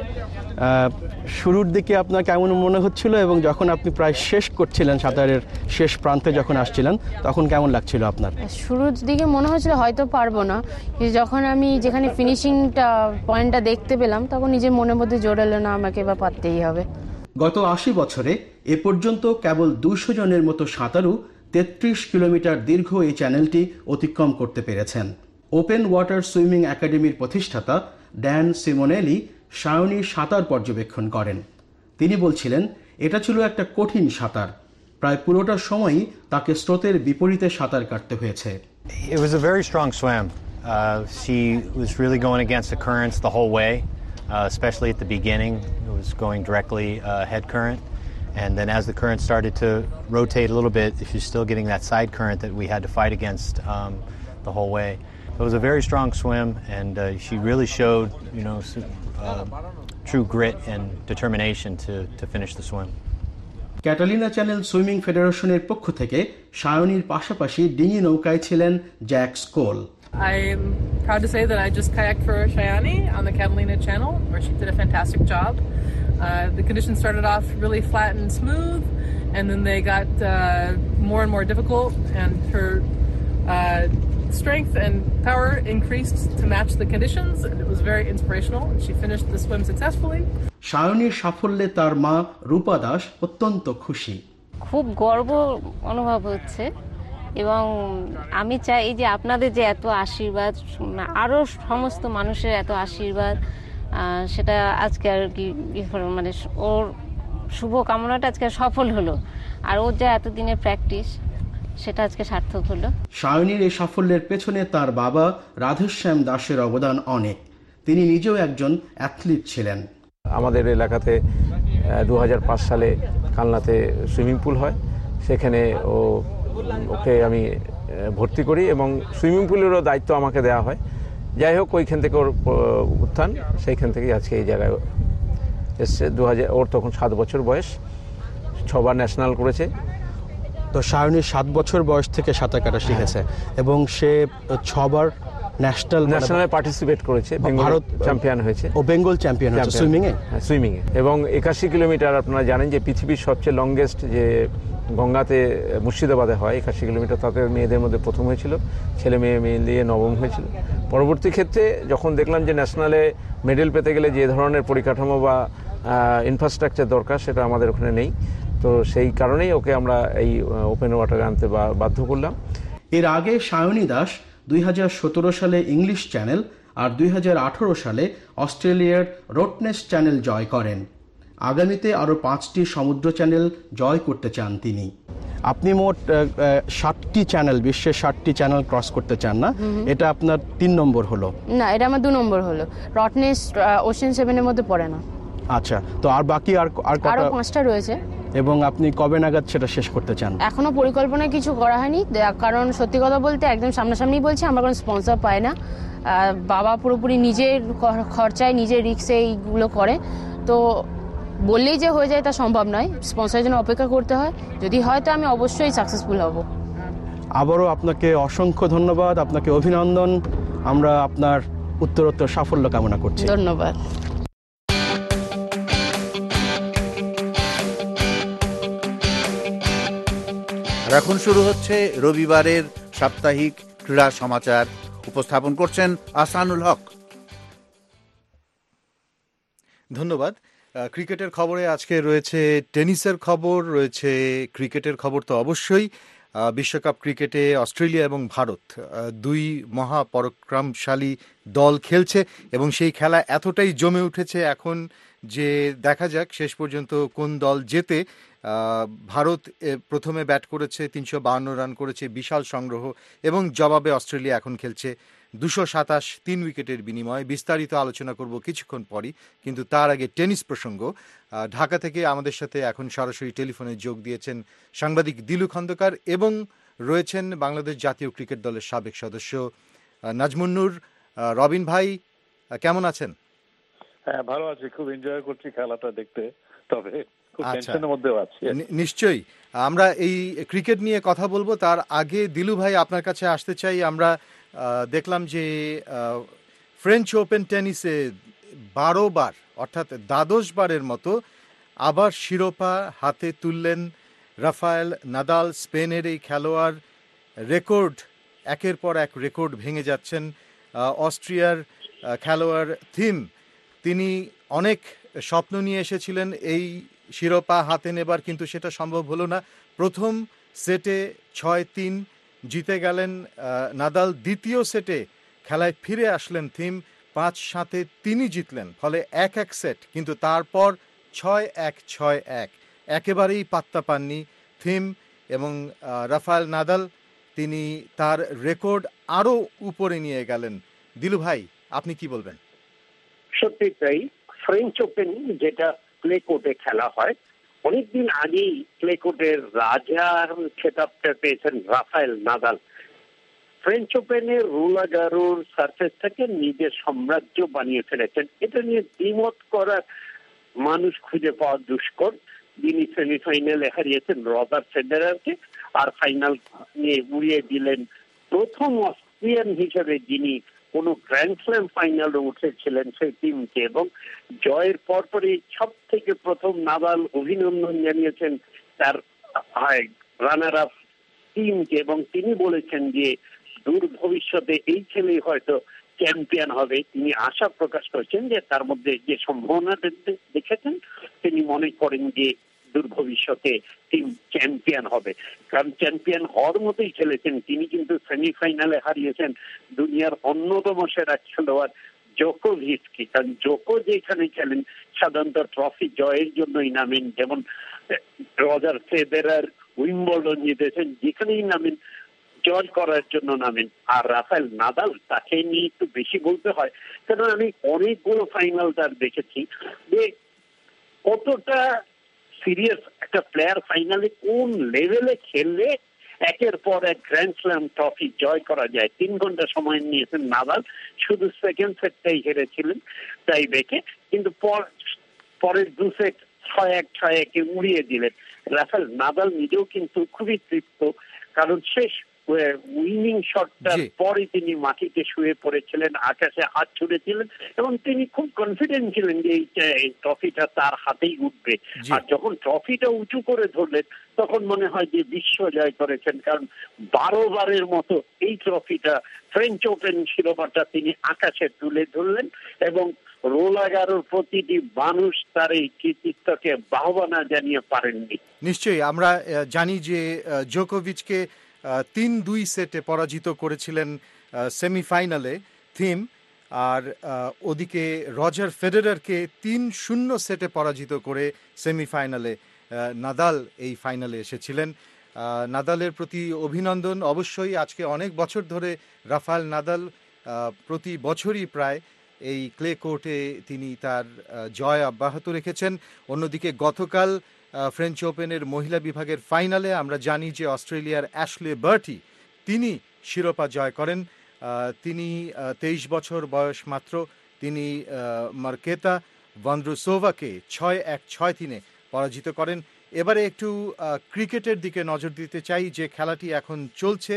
S13: শুরুর দিকে আপনার কেমন মনে হচ্ছিল, এবং যখন আপনি প্রায় শেষ করছিলেন, সাঁতারের শেষ প্রান্তে যখন আসছিলেন, তখন কেমন লাগছিল আপনার?
S14: শুরুর দিকে মনে হচ্ছিল হয়তো পারবো না, যখন আমি যেখানে ফিনিশিংটা পয়েন্টটা দেখতে পেলাম, তখন নিজের মনের মধ্যে জোর এলো না আমাকে বা পারতেই হবে।
S13: গত আশি বছরে এ পর্যন্ত কেবল দুশো জনের মতো সাঁতারু তেত্রিশ কিলোমিটার দীর্ঘ এই চ্যানেলটি অতিক্রম করতে পেরেছেন। ওপেন ওয়াটার সুইমিং একাডেমির প্রতিষ্ঠাতা ড্যান সিমোনেলি সায়নীর সাঁতার পর্যবেক্ষণ করেন। তিনি বলছিলেন, এটা ছিল একটা কঠিন সাঁতার। প্রায় পুরোটা সময়ই তাকে স্রোতের বিপরীতে সাঁতার কাটতে হয়েছে।
S15: It was a very strong swim. Uh, she was really going against the currents the whole way, uh, especially at the beginning. It was going directly uh, head current. And then as the current started to rotate a little bit, she's still getting that side current that we had to fight against um, the whole way. It was a very strong swim, and uh, she really showed, you know, uh, true grit and determination to, to finish the swim.
S13: Catalina channel swimming ফেডারেশনের পক্ষ থেকে সায়নীর পাশাপাশি ডিঙি নৌকায় ছিলেন Jack Scholl.
S16: I'm proud to say that I just kayaked for Shayani on the Catalina Channel, where she did a fantastic job. Uh, the conditions started off really flat and smooth, and then they got uh, more and more difficult, and her uh, strength and power increased to match the conditions, and it was very inspirational. She finished the swim successfully.
S13: সায়নীর সাফল্যে তার মা রূপা দাস অত্যন্ত খুশি।
S17: খুব গর্ব অনুভব হচ্ছে এবং আমি চাই যে আপনাদের যে এত আশীর্বাদ, আরও সমস্ত মানুষের এত আশীর্বাদ, সেটা আজকে আর কি মানে ওর শুভ কামনাটা আজকে সফল হলো, আর ওর যা এতদিনের প্র্যাকটিস সেটা আজকে সার্থক হলো।
S13: সায়নীর এই সাফল্যের পেছনে তার বাবা রাধেশ্যাম দাসের অবদান অনেক। তিনি নিজেও একজন অ্যাথলিট ছিলেন।
S18: আমাদের এলাকাতে দু হাজার পাঁচ সালে কালনাতে সুইমিং পুল হয়, সেখানে ও ওকে আমি ভর্তি করি এবং সুইমিং পুলেরও দায়িত্ব আমাকে দেওয়া হয়। যাই হোক, ওইখান থেকে ওর উত্থান, সেইখান থেকেই আজকে এই জায়গায় এসছে। দু হাজার ওর তখন সাত বছর বয়স, ছবার ন্যাশনাল করেছে।
S13: তো সায়নী সাত বছর বয়স থেকে সাঁতার কাটা শিখেছে এবং সে ছবার ন্যাশনাল
S18: ন্যাশনালে পার্টিসিপেট করেছে, ভারত চ্যাম্পিয়ন হয়েছে,
S13: ও বেঙ্গল চ্যাম্পিয়ন হয়েছে সুইমিং এ
S18: সুইমিং এ এবং একাশি কিলোমিটার। আপনারা জানেন যে পৃথিবীর সবচেয়ে লংগেস্ট যে গঙ্গাতে মুর্শিদাবাদে হয় একাশি কিলোমিটার, তাতে মেয়েদের মধ্যে প্রথম হয়েছিল, ছেলে মেয়ে মিলিয়ে নবম হয়েছিল। পরবর্তী ক্ষেত্রে যখন দেখলাম যে ন্যাশনালে মেডেল পেতে গেলে যে ধরনের পরিকাঠামো বা ইনফ্রাস্ট্রাকচার দরকার সেটা আমাদের ওখানে নেই, তো সেই কারণেই ওকে আমরা এই ওপেন ওয়াটারে আনতে বাধ্য করলাম।
S13: এর আগে সায়নী দাস দুই হাজার সতেরো সালে ইংলিশ চ্যানেল আর দুই হাজার আঠারো সালে অস্ট্রেলিয়ার রোটনেস চ্যানেল জয় করেন। আগামীতে আরও পাঁচটি সমুদ্র চ্যানেল জয় করতে চান তিনি। আপনি মোট ষাটটি চ্যানেল, বিশ্বের ষাটটি চ্যানেল ক্রস করতে চান না? এটা আপনার তিন নম্বর হলো?
S14: না, এটা আমার দু নম্বর হলো। রটনেস ওশেন সেভেনের মধ্যে পড়ে না।
S13: আচ্ছা, তো আর বাকি আর আর
S14: আরো পাঁচটা রয়েছে।
S13: এবং আপনি কবে নাগাদ সেটা শেষ করতে চান?
S14: এখনো পরিকল্পনা কিছু করা হয়নি, কারণ সত্যি কথা বলতে একদম সামনাসামনি বলছি, আমরা কোনো স্পন্সর পাই না। বাবা পুরোপুরি নিজের খরচায় নিজের রিস্কে এইগুলো করে, তো বললেই যে হয়ে যায় তা সম্ভব নয়, স্পন্সরের জন্য অপেক্ষা করতে হয়। যদি হয় তো আমি অবশ্যই সাকসেসফুল হব।
S13: আবারও আপনাকে অসংখ্য ধন্যবাদ, আপনাকে অভিনন্দন। আমরা আপনার উত্তরোত্তর সাফল্য কামনা করছি।
S14: ধন্যবাদ।
S1: এখন শুরু হচ্ছে রবিবারের সাপ্তাহিক ক্রীড়া সমাচার। উপস্থাপন করছেন আসানুল হক।
S19: ধন্যবাদ। ক্রিকেটের খবরে আজকে রয়েছে টেনিসের খবর, রয়েছে ক্রিকেটের খবর তো অবশ্যই। বিশ্বকাপ ক্রিকেটে অস্ট্রেলিয়া এবং ভারত দুই মহাপরাক্রমশালী দল খেলছে এবং সেই খেলা এতটাই জমে উঠেছে এখন যে দেখা যাক শেষ পর্যন্ত কোন দল জেতে। ভারত প্রথমে ব্যাট করেছে, তিনশো বাহান্ন রান করেছে, বিশাল সংগ্রহ, এবং জবাবে অস্ট্রেলিয়া এখন খেলছে দুশো সাতাশ, তিন উইকেটের বিনিময়ে। বিস্তারিত আলোচনা করব কিছুক্ষণ পরই, কিন্তু তার আগে টেনিস প্রসঙ্গ। ঢাকা থেকে আমাদের সাথে এখন সরাসরি টেলিফোনে যোগ দিয়েছেন সাংবাদিক দিলু খন্দকার এবং রয়েছেন বাংলাদেশ জাতীয় ক্রিকেট দলের সাবেক সদস্য নাজমুন্নুর। রবিন ভাই, কেমন আছেন?
S20: হ্যাঁ, ভালো আছি, খুব এনজয় করছি খেলাটা দেখতে, তবে খুব টেনশনের মধ্যেও আছি।
S19: নিশ্চয়ই আমরা এই ক্রিকেট নিয়ে কথা বলবো, তার আগে দিলু ভাই আপনার কাছে আসতে চাই। আমরা দেখলাম যে ফ্রেঞ্চ ওপেন টেনিসে বারো বার অর্থাৎ দ্বাদশ বারের মতো আবার শিরোপা হাতে তুললেন রাফায়েল নাদাল। স্পেনের এই খেলোয়াড় রেকর্ড, একের পর এক রেকর্ড ভেঙে যাচ্ছেন। অস্ট্রিয়ার খেলোয়াড় থিম, তিনি অনেক স্বপ্ন নিয়ে এসেছিলেন এই শিরোপা হাতে নেবার, কিন্তু সেটা সম্ভব হলো না। প্রথম সেটে ছয় তিন জিতে গেলেন নাদাল। দ্বিতীয় সেটে খেলায় ফিরে আসলেন থিম, পাঁচ সাতে তিনি জিতলেন, ফলে এক এক সেট, কিন্তু তারপর ছয় এক ছয় এক একেবারেই পাত্তা পাননি থিম এবং রাফায়েল নাদাল। তিনি তার রেকর্ড আরও উপরে নিয়ে গেলেন। দিলু ভাই, আপনি কি বলবেন?
S21: সত্যি তাই। ফ্রেঞ্চ ওপেন যেটা ক্লে কোর্টে খেলা হয়, অনেকদিন আগেই ক্লে কোর্টের রাজার খেতাবটা পেয়েছেন রাফায়েল নাদাল। ফ্রেঞ্চ ওপেনে রোলা গারোর সারফেসটাকে নিজের সাম্রাজ্য বানিয়ে ফেলেছেন। এটা নিয়ে দ্বিমত করার মানুষ খুঁজে পাওয়া দুষ্কর। তিনি সেমিফাইনালে হারিয়েছেন রজার ফেডারারকে, আর ফাইনাল নিয়ে উড়িয়ে দিলেন প্রথম অস্ট্রিয়ান হিসেবে যিনি কোন গ্র্যান্ড স্ল্যাম ফাইনালে উঠেছিলেন সেই টিমকে। এবং জয়ের পরপরই সব থেকে প্রথম নাদাল অভিনন্দন জানিয়েছেন তার রানার আপ টিমকে, এবং তিনি বলেছেন যে দূর ভবিষ্যতে এই ছেলেই হয়তো চ্যাম্পিয়ন হবে। তিনি আশা প্রকাশ করেছেন যে তার মধ্যে যে সম্ভাবনা দেখেছেন, তিনি মনে করেন যে দূর ভবিষ্যতে টিম চ্যাম্পিয়ন হবে। কারণ চ্যাম্পিয়ন হওয়ার মতোই খেলেছেন তিনি, কিন্তু সেমিফাইনালে হারিয়েছেন দুনিয়ার অন্যতম সেরা খেলোয়াড় জোকোভিচকে। কারণ জোকো যেখানে খেলেন সাধারণত ট্রফি জয়ের জন্যই নামেন, যেমন রজার ফেদেরার উইম্বলডন জিতেছেন, যেখানেই নামেন জয় করার জন্য নামেন। আর রাফায়েল নাদাল, তাকে নিয়ে একটু বেশি বলতে হয়, কারণ আমি অনেকগুলো ফাইনাল তার দেখেছি যে কতটা সিরিয়াস একটা প্লেয়ার, ফাইনালে কোন লেভেলে খেললে একের পর এক গ্র্যান্ড স্ল্যাম ট্রফি জয় করা যায়। তিন ঘন্টা সময় নিয়েছেন নাদাল, শুধু সেকেন্ড সেটটাই হেরেছিলেন টাই ব্রেকে, কিন্তু পর পরের দু সেট ছয় এক ছয় একে উড়িয়ে দিলেন। রাফায়েল নাদাল নিজেও কিন্তু খুবই তৃপ্ত, কারণ শেষ উইনিং শটটার পরে তিনি মাটিতে শুয়ে পড়েছিলেন, আকাশে হাত ছুড়েছিলেন এবং তিনি খুব কনফিডেন্ট ছিলেন যে এই ট্রফিটা তার হাতেই উঠবে। আর যখন ট্রফিটা উঁচু করে ধরলেন তখন মনে হয় যে বিশ্ব জয় করেছেন, কারণ বারো বারের মতো এই ট্রফিটা, ফ্রেঞ্চ ওপেন শিরোপাটা তিনি আকাশে তুলে ধরলেন এবং রোলাগারোর প্রতিটি মানুষ তার এই কৃতিত্বকে বাহবা না জানিয়ে পারেননি।
S19: নিশ্চয়ই আমরা জানি যে জোকোভিচকে তিন দুই সেটে পরাজিত করেছিলেন সেমিফাইনালে থিম, আর ওদিকে রজার ফেডারারকে তিন শূন্য সেটে পরাজিত করে সেমিফাইনালে নাদাল এই ফাইনালে এসেছিলেন। নাদালের প্রতি অভিনন্দন। অবশ্যই আজকে অনেক বছর ধরে রাফায়েল নাদাল প্রতি বছরই প্রায় এই ক্লে কোর্টে তিনি তার জয় অব্যাহত রেখেছেন। অন্যদিকে গতকাল ফ্রেঞ্চ ওপেনের মহিলা বিভাগের ফাইনালে আমরা জানি যে অস্ট্রেলিয়ার অ্যাশলে বার্টি তিনি শিরোপা জয় করেন। তিনি তেইশ বছর বয়স মাত্র, তিনি মার্কেতা ভন্দ্রুসোভাকে ছয় এক ছয় তিনে পরাজিত করেন। এবারে একটু ক্রিকেটের দিকে নজর দিতে চাই, যে খেলাটি এখন চলছে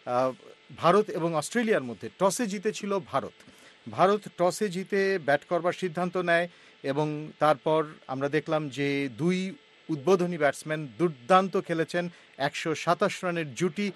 S19: ভারত এবং অস্ট্রেলিয়ার মধ্যে। টসে জিতেছিল ভারত। ভারত টসে জিতে ব্যাট করবার সিদ্ধান্ত নেয় এবং তারপর আমরা দেখলাম যে দুই উদ্বোধনী ব্যাটসম্যান দুর্দান্ত খেলেছেন। একশো সাতাশ রানের জুটি,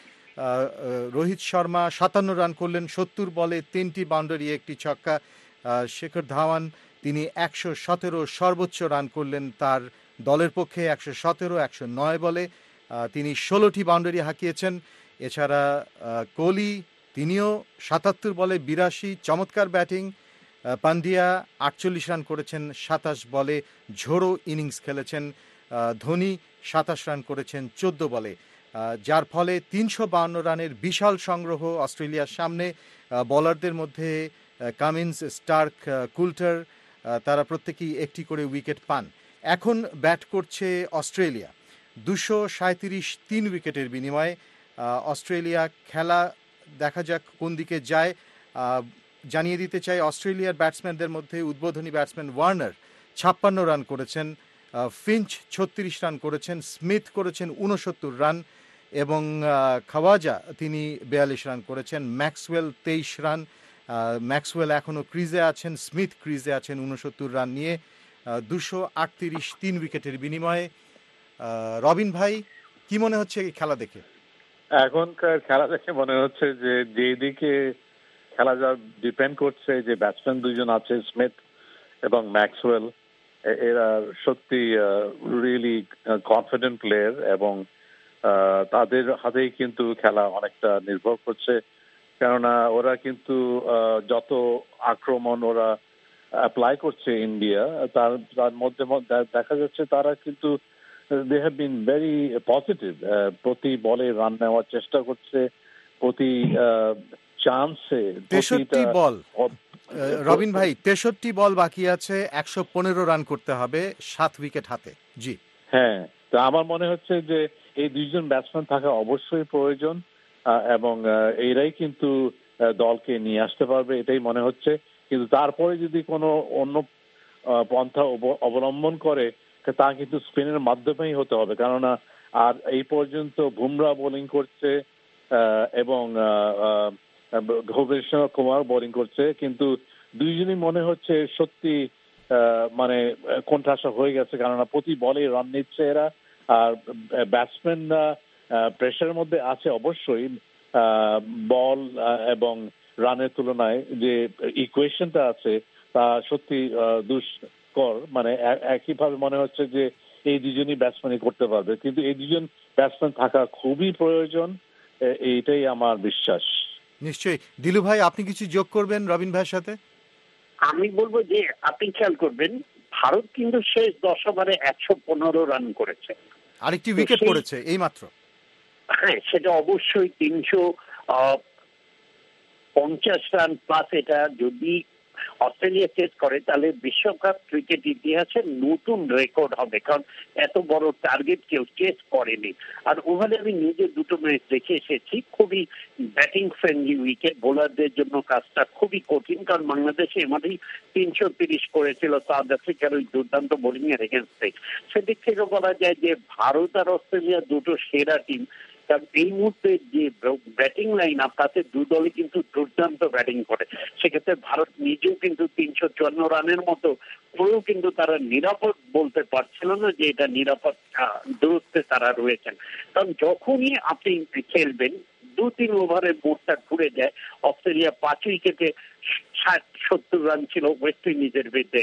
S19: রোহিত শর্মা সাতান্ন রান করলেন, সত্তর বলে তিনটি বাউন্ডারি একটি ছক্কা। শেখর ধাওয়ান তিনি একশো সতেরো সর্বোচ্চ রান করলেন তার দলের পক্ষে, একশো সতেরো একশো নয় বলে তিনি ষোলোটি বাউন্ডারি হাঁকিয়েছেন। এছাড়া কোহলি তিনিও সাতাত্তর বলে বিরাশি, চমৎকার ব্যাটিং। পান্ডিয়া আটচল্লিশ রান করেছেন সাতাশ বলে, ঝোড়ো ইনিংস খেলেছেন। ধোনি সাতাশ রান করেছেন চোদ্দ বলে, যার ফলে তিনশো বাউন্ন রানের বিশাল সংগ্রহ অস্ট্রেলিয়ার সামনে। বোলারদের মধ্যে কামিন্স, স্টার্ক, কুল্টার তারা প্রত্যেকেই একটি করে উইকেট পান। এখন ব্যাট করছে অস্ট্রেলিয়া দুশো সাঁত্রিশ তিন উইকেটের বিনিময়ে। অস্ট্রেলিয়া খেলা দেখা যাক কোন দিকে যায়। জানিয়ে দিতে চাই অস্ট্রেলিয়ার ব্যাটসম্যানদের মধ্যে উদ্বোধনী ব্যাটসম্যান ওয়ার্নার ছাপ্পান্ন রান করেছেন, ফিঞ্চ ছত্রিশ রান করেছেন, স্মিথ করেছেন উনসত্তর রান এবং খাওয়াজা তিনি বিয়াল্লিশ রান করেছেন, ম্যাক্সওয়েল তেইশ রান। ম্যাক্সওয়েল এখনও ক্রিজে আছেন, স্মিথ ক্রিজে আছেন উনসত্তর রান নিয়ে। দুশো আটত্রিশ তিন উইকেটের বিনিময়ে। রবিন ভাই, কি মনে হচ্ছে এই খেলা দেখে?
S20: এখনকার খেলা দেখে মনে হচ্ছে যে যেদিকে খেলা যা ডিপেন্ড করছে, যে ব্যাটসম্যান দুজন আছে স্মিথ এবং ম্যাক্সওয়েল, এরা সত্যি রিয়েলি কনফিডেন্ট প্লেয়ার এবং তাদের হাতেই কিন্তু খেলা অনেকটা নির্ভর করছে। কেননা ওরা কিন্তু যত আক্রমণ ওরা অ্যাপ্লাই করছে ইন্ডিয়া, তার তার মধ্যে দেখা যাচ্ছে তারা কিন্তু they have been very positive. প্রতি বলে রান নেওয়ার চেষ্টা করছে, প্রতি চান্সে।
S19: তেষট্টি বল রবিন ভাই, তেষট্টি বল বাকি আছে, একশো পনেরো রান করতে হবে, সাত উইকেট হাতে। জি
S20: হ্যাঁ, তো আমার মনে হচ্ছে যে এই দুইজন ব্যাটসম্যান থাকা অবশ্যই প্রয়োজন এবং এরাই কিন্তু দলকে নিয়ে আসতে পারবে, এটাই মনে হচ্ছে। কিন্তু তারপরে যদি কোনো অন্য পন্থা অবলম্বন করে তা কিন্তু স্পিনের মাধ্যমেই হতে হবে, কেননা আর এই পর্যন্ত বুমরা বোলিং করছে এবং ভুবনেশ্বর কুমার বোলিং করছে, কিন্তু দুইজনই মনে হচ্ছে সত্যি মানে কোণঠাসা হয়ে গেছে, কেননা প্রতি বলে রান নিচ্ছে এরা। আর ব্যাটসম্যানরা প্রেশারের মধ্যে আছে অবশ্যই, বল এবং রানের তুলনায় যে ইকুয়েশনটা আছে তা সত্যি দুষ্কর। মানে একইভাবে মনে হচ্ছে যে এই দুজনই ব্যাটসম্যানই করতে পারবে, কিন্তু এই দুজন ব্যাটসম্যান থাকা খুবই প্রয়োজন, এইটাই আমার বিশ্বাস।
S19: নিশ্চয়ই। দিলু ভাই, আপনি কিছু যোগ করবেন রবিন ভাইয়ের সাথে?
S21: আমি বলবো যে আপনি খেয়াল করবেন, ভারত কিন্তু শেষ দশ ওভারে একশো পনেরো রান করেছে,
S19: আরেকটি উইকেট পড়েছে এই মাত্র।
S21: হ্যাঁ, সেটা অবশ্যই তিনশো পঞ্চাশ রান প্লাস। এটা যদি অস্ট্রেলিয়া চেস করে তাহলে বিশ্বকাপ ক্রিকেট ইতিহাসে নতুন রেকর্ড হবে, কারণ এত বড় টার্গেট কেউ চেস করেনি। আর ওখানে আমি নিজে দুটো ম্যাচ দেখে এসেছি, খুবই ব্যাটিং ফ্রেন্ডলি উইকেট, বোলারদের জন্য কাজটা খুবই কঠিন, কারণ বাংলাদেশে এমনি তিনশো তিরিশ করেছিল সাউথ আফ্রিকার ওই দুর্দান্ত বোলিং এর এগেনস্টে। সেদিক থেকে বলা যায় যে ভারত আর অস্ট্রেলিয়া দুটো সেরা টিম। কারণ এই মুহূর্তে যে ব্যাটিং লাইন আপ তাতে দু দলই কিন্তু দুর্দান্ত ব্যাটিং করে। সেক্ষেত্রে ভারত নিজেও কিন্তু তিনশো চুয়ান্ন রানের মতো করেও কিন্তু তারা নিরাপদ বলতে পারছিল না যে এটা নিরাপদ দূরত্বে তারা রয়েছেন। কারণ যখনই আপনি খেলবেন দু তিন ওভারে বোর্ডটা ঘুরে যায়। অস্ট্রেলিয়া পাঁচ উইকেটে ষাট সত্তর রান ছিল ওয়েস্ট ইন্ডিজের বিরুদ্ধে,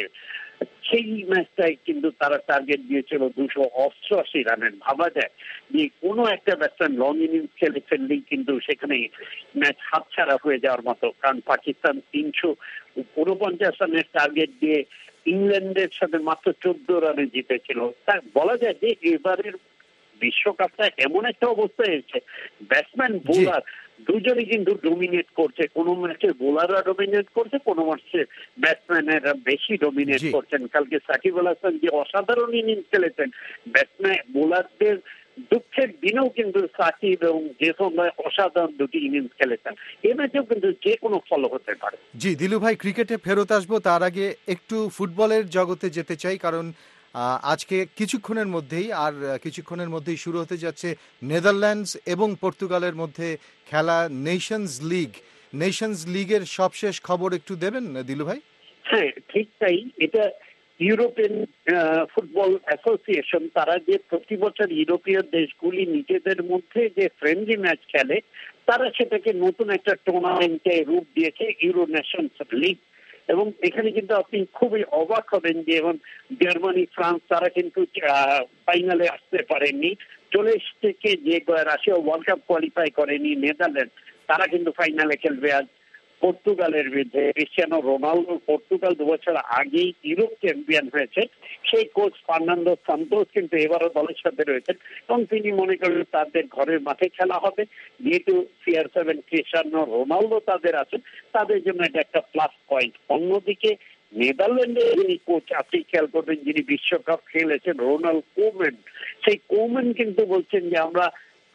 S21: সেই ম্যাচটায় কিন্তু তারা টার্গেট দিয়েছিল দুশো অষ্টআশি রানের। ভাবা যায় যে কোনো একটা ব্যাটসম্যান লং ইনিংস খেলে ফেললেই কিন্তু সেখানে ম্যাচ হাতছাড়া হয়ে যাওয়ার মতো, কারণ পাকিস্তান তিনশো উনপঞ্চাশ রানের টার্গেট দিয়ে ইংল্যান্ডের সাথে মাত্র চোদ্দ রানে জিতেছিল। তা বলা যায় যে এবারের বিশ্বকাপটা এমন একটা অবস্থায় এসেছে, ব্যাটসম্যান বোলার দুজনই কিন্তু ডোমিনেট করছে। কোনো ম্যাচে বোলাররা ডোমিনেট করছে, কোনো ম্যাচে ব্যাটসম্যানেরা বেশি ডোমিনেট করছেন। কালকে সাকিব আল হাসান যে অসাধারণ ইনিংস খেলেছেন, ব্যাটসম্যান বোলারদের দুঃখের দিনেও কিন্তু সাকিব এবং জেসন ভাই অসাধারণ দুটি ইনিংস খেলেছেন। এ ম্যাচেও কিন্তু যে কোনো ফল হতে পারে।
S19: জি দিলু ভাই, ক্রিকেটে ফেরত আসবো, তার আগে একটু ফুটবলের জগতে যেতে চাই, কারণ আজকে কিছুক্ষণের মধ্যেই আর কিছুক্ষণের মধ্যেই শুরু হতে যাচ্ছে নেদারল্যান্ডস এবং পর্তুগালের মধ্যে খেলা নেশনস লিগ। নেশনস লিগের সবশেষ খবর একটু দেবেন দিলু ভাই?
S21: হ্যাঁ, ঠিক তাই। এটা ইউরোপিয়ান ফুটবল অ্যাসোসিয়েশন, তারা যে প্রতি বছর ইউরোপীয় দেশগুলি নিজেদের মধ্যে যে ফ্রেন্ডলি ম্যাচ খেলে, তারা সেটাকে নতুন একটা টুর্নামেন্টে রূপ দিয়েছে, ইউরো নেশনস লিগ। এবং এখানে কিন্তু আপনি খুবই অবাক হবেন যে এবং জার্মানি, ফ্রান্স তারা কিন্তু ফাইনালে আসতে পারেননি, চলে এসেছে যে রাশিয়া ওয়ার্ল্ড কাপ কোয়ালিফাই করেনি নেদারল্যান্ড, তারা কিন্তু ফাইনালে খেলবে আজ পর্তুগালের বিরুদ্ধে। ক্রিস্টিয়ানো রোনাল্ডো পর্তুগাল দু বছর আগেই ইউরোপ চ্যাম্পিয়ন হয়েছে, সেই কোচ ফার্নান্দো সান্তোস কিন্তু এবারও দলের সাথে রয়েছেন এবং তিনি মনে করেন তাদের ঘরের মাঠে খেলা হবে, যেহেতু সিআর সেভেন ক্রিস্টিয়ানো রোনাল্ডো তাদের আছেন, তাদের জন্য এটা একটা প্লাস পয়েন্ট। অন্যদিকে নেদারল্যান্ডের যিনি কোচ আপনি খেয়াল করবেন, যিনি বিশ্বকাপ খেলেছেন রোনাল্ড কোমেন, সেই কোমেন কিন্তু বলছেন যে আমরা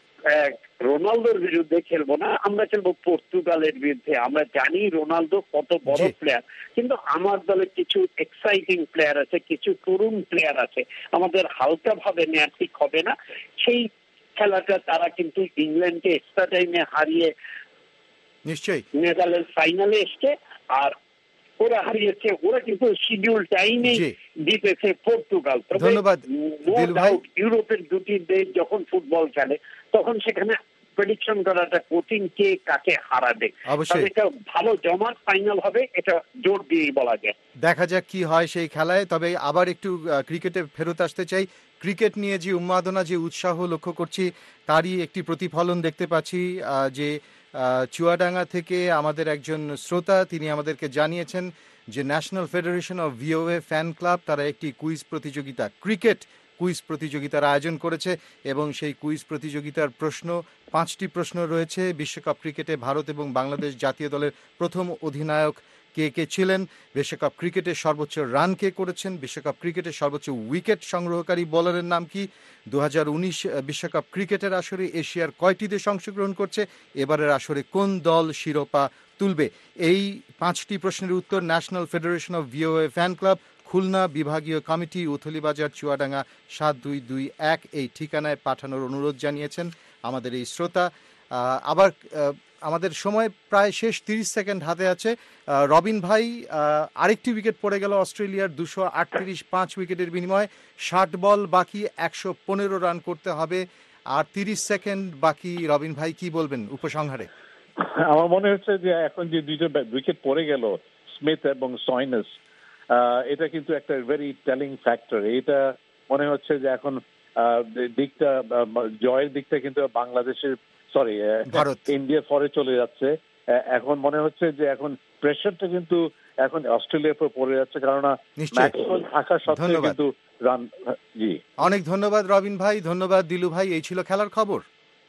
S21: রোনাল্ডোর বিরুদ্ধে খেলবো না, আমরা খেলবো পর্তুগালের বিরুদ্ধে। আমরা জানি রোনাল্ডো কত বড় প্লেয়ার, কিন্তু আমার দলে কিছু এক্সাইটিং প্লেয়ার আছে, কিছু তরুণ প্লেয়ার আছে, আমাদের হালকা ভাবে নেওয়া ঠিক হবে না। সেই খেলাটা তারা কিন্তু ইংল্যান্ডকে এক্সট্রা টাইমে হারিয়ে
S19: নিশ্চয়ই
S21: নেদারল্যান্ড ফাইনালে এসছে, আর ওরা হারিয়েছে, ওরা কিন্তু শিডিউল টাইমে জিতেছে পর্তুগাল।
S19: ধন্যবাদ।
S21: ইউরোপের দুটি দেশ যখন ফুটবল খেলে তখন সেখানে প্রেডিকশন করাটা কঠিন কে কাকে হারাবে।
S19: অবশ্যই
S21: একটা ভালো জমাট ফাইনাল হবে, এটা জোর দিয়ে বলা যায়।
S19: দেখা যাক কি হয় সেই খেলায়। তবে আবার একটু ক্রিকেটে ফেরত আসতে চাই। ক্রিকেট নিয়ে যে উন্মাদনা, যে উৎসাহ লক্ষ্য করছি, তারই একটি প্রতিফলন দেখতে পাচ্ছি যে চুয়াডাঙ্গা থেকে আমাদের একজন শ্রোতা তিনি আমাদেরকে জানিয়েছেন যে national federation of VOA fan club তারা একটি কুইজ প্রতিযোগিতা, ক্রিকেট কুইজ প্রতিযোগিতার আয়োজন করেছে এবং সেই কুইজ প্রতিযোগিতার প্রশ্ন পাঁচটি প্রশ্ন রয়েছে। বিশ্বকাপ ক্রিকেটে ভারত এবং বাংলাদেশ জাতীয় দলের প্রথম অধিনায়ক কে কে ছিলেন, বিশ্বকাপ ক্রিকেটে সর্বোচ্চ রান কে করেছেন, বিশ্বকাপ ক্রিকেটে সর্বোচ্চ উইকেট সংগ্রহকারী বোলারের নাম কি, দু হাজার উনিশ বিশ্বকাপ ক্রিকেটের আসরে এশিয়ার কয়টি দেশ অংশগ্রহণ করছে, এবারের আসরে কোন দল শিরোপা তুলবে। এই পাঁচটি প্রশ্নের উত্তর national federation of VOA fan club, Khulna বিভাগীয় কমিটি, উথলিবাজার, চুয়াডাঙ্গা সাত দুই দুই এক এই ঠিকানায় পাঠানোর অনুরোধ জানিয়েছেন আমাদের এই শ্রোতা। আবার আমাদের সময় প্রায় শেষ, তিরিশ সেকেন্ড হাতে আছে। রবিন ভাই, আরেকটি উইকেট পড়ে গেল অস্ট্রেলিয়ার, দুশো আটত্রিশ পাঁচ উইকেটের বিনিময়ে ষাট বল বাকি, একশো পনেরো রান করতে হবে। আর তিরিশ সেকেন্ড বাকি। রবিন ভাই কি বলবেন উপসংহারে?
S20: আমার মনে হচ্ছে যে এখন যে দুইটা উইকেট পড়ে গেল স্মিথ এবং সয়নাস, এটা কিন্তু একটা ভেরি টেলিং ফ্যাক্টর। এটা মনে হচ্ছে যে এখন দিকটা জয়ের দিকটা কিন্তু বাংলাদেশের সরি ইন্ডিয়ার ফরে চলে যাচ্ছে। এখন মনে হচ্ছে যে এখন প্রেশারটা কিন্তু এখন অস্ট্রেলিয়ার উপর পড়ে যাচ্ছে, কেননা ম্যাক্সওয়েল থাকা সত্ত্বেও কিন্তু রান। জি
S19: অনেক ধন্যবাদ রবিন ভাই, ধন্যবাদ দিলু ভাই। এই ছিল খেলার খবর।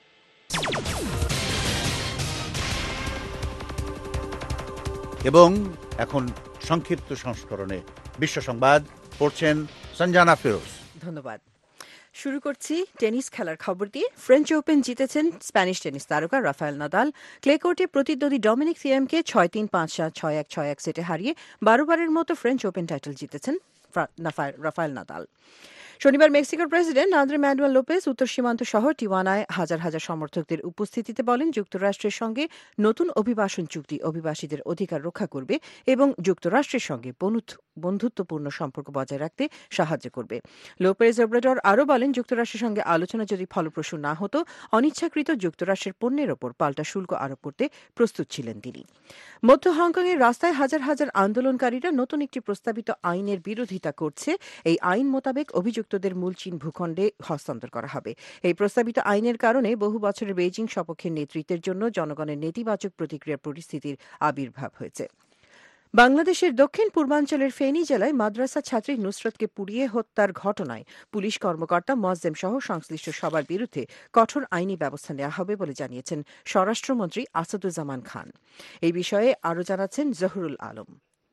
S1: এবং এখন সংক্ষিপ্ত সংস্করণে বিশ্ব সংবাদ পড়ছেন সঞ্জানা ফিরোজ।
S5: ধন্যবাদ। শুরু করছি টেনিস খেলার খবর দিয়ে। ফ্রেঞ্চ ওপেন জিতেছেন স্প্যানিশ টেনিস তারকা রাফায়েল নাদাল। ক্লে কোর্টে প্রতিদ্বন্দ্বী ডমিনিক থিয়েমকে ছয় তিন পাঁচ সাত ছয় এক ছয় এক সেটে হারিয়ে বারো বারের মতো ফ্রেঞ্চ ওপেন টাইটেল জিতেছেন রাফায়েল নাদাল। শনিবার মেক্সিকোর প্রেসিডেন্ট আন্দ্রে ম্যানুয়েল লোপেজ উত্তর সীমান্ত শহর টিওয়ানায় হাজার হাজার সমর্থকদের উপস্থিতিতে বলেন, যুক্তরাষ্ট্রের সঙ্গে নতুন অভিবাসন চুক্তি অভিবাসীদের অধিকার রক্ষা করবে এবং যুক্তরাষ্ট্রের সঙ্গে বন্ধুত্বপূর্ণ সম্পর্ক বজায় রাখতে সাহায্য করবে। লোপেজ ওব্রাডর আরও বলেন, যুক্তরাষ্ট্রের সঙ্গে আলোচনা যদি ফলপ্রসূ না হতো, অনিচ্ছাকৃত যুক্তরাষ্ট্রের পণ্যের ওপর পাল্টা শুল্ক আরোপ করতে প্রস্তুত ছিলেন তিনি। মধ্য হংকংয়ের রাস্তায় হাজার হাজার আন্দোলনকারীরা নতুন একটি প্রস্তাবিত আইনের বিরোধিতা করছে। এই আইন মোতাবেক অভিযুক্তদের মূল চীন ভূখণ্ডে হস্তান্তর করা হবে। এই প্রস্তাবিত আইনের কারণে বহু বছরের বেইজিং সপক্ষের নেতৃত্বের জন্য জনগণের নেতিবাচক প্রতিক্রিয়ার পরিস্থিতির আবির্ভাব হয়েছে। বাংলাদেশের দক্ষিণ পূর্বাঞ্চলের ফেনী জেলায় মাদ্রাসা ছাত্রী নুসরতকে পুড়িয়ে হত্যার ঘটনায় পুলিশ কর্মকর্তা মোয়াজ্জেম সহ সংশ্লিষ্ট সবার বিরুদ্ধে কঠোর আইনি ব্যবস্থা নেওয়া হবে বলে জানিয়েছেন স্বরাষ্ট্রমন্ত্রী আসাদুজ্জামান খান। এই বিষয়ে আরও জানাচ্ছেন জহুরুল আলম।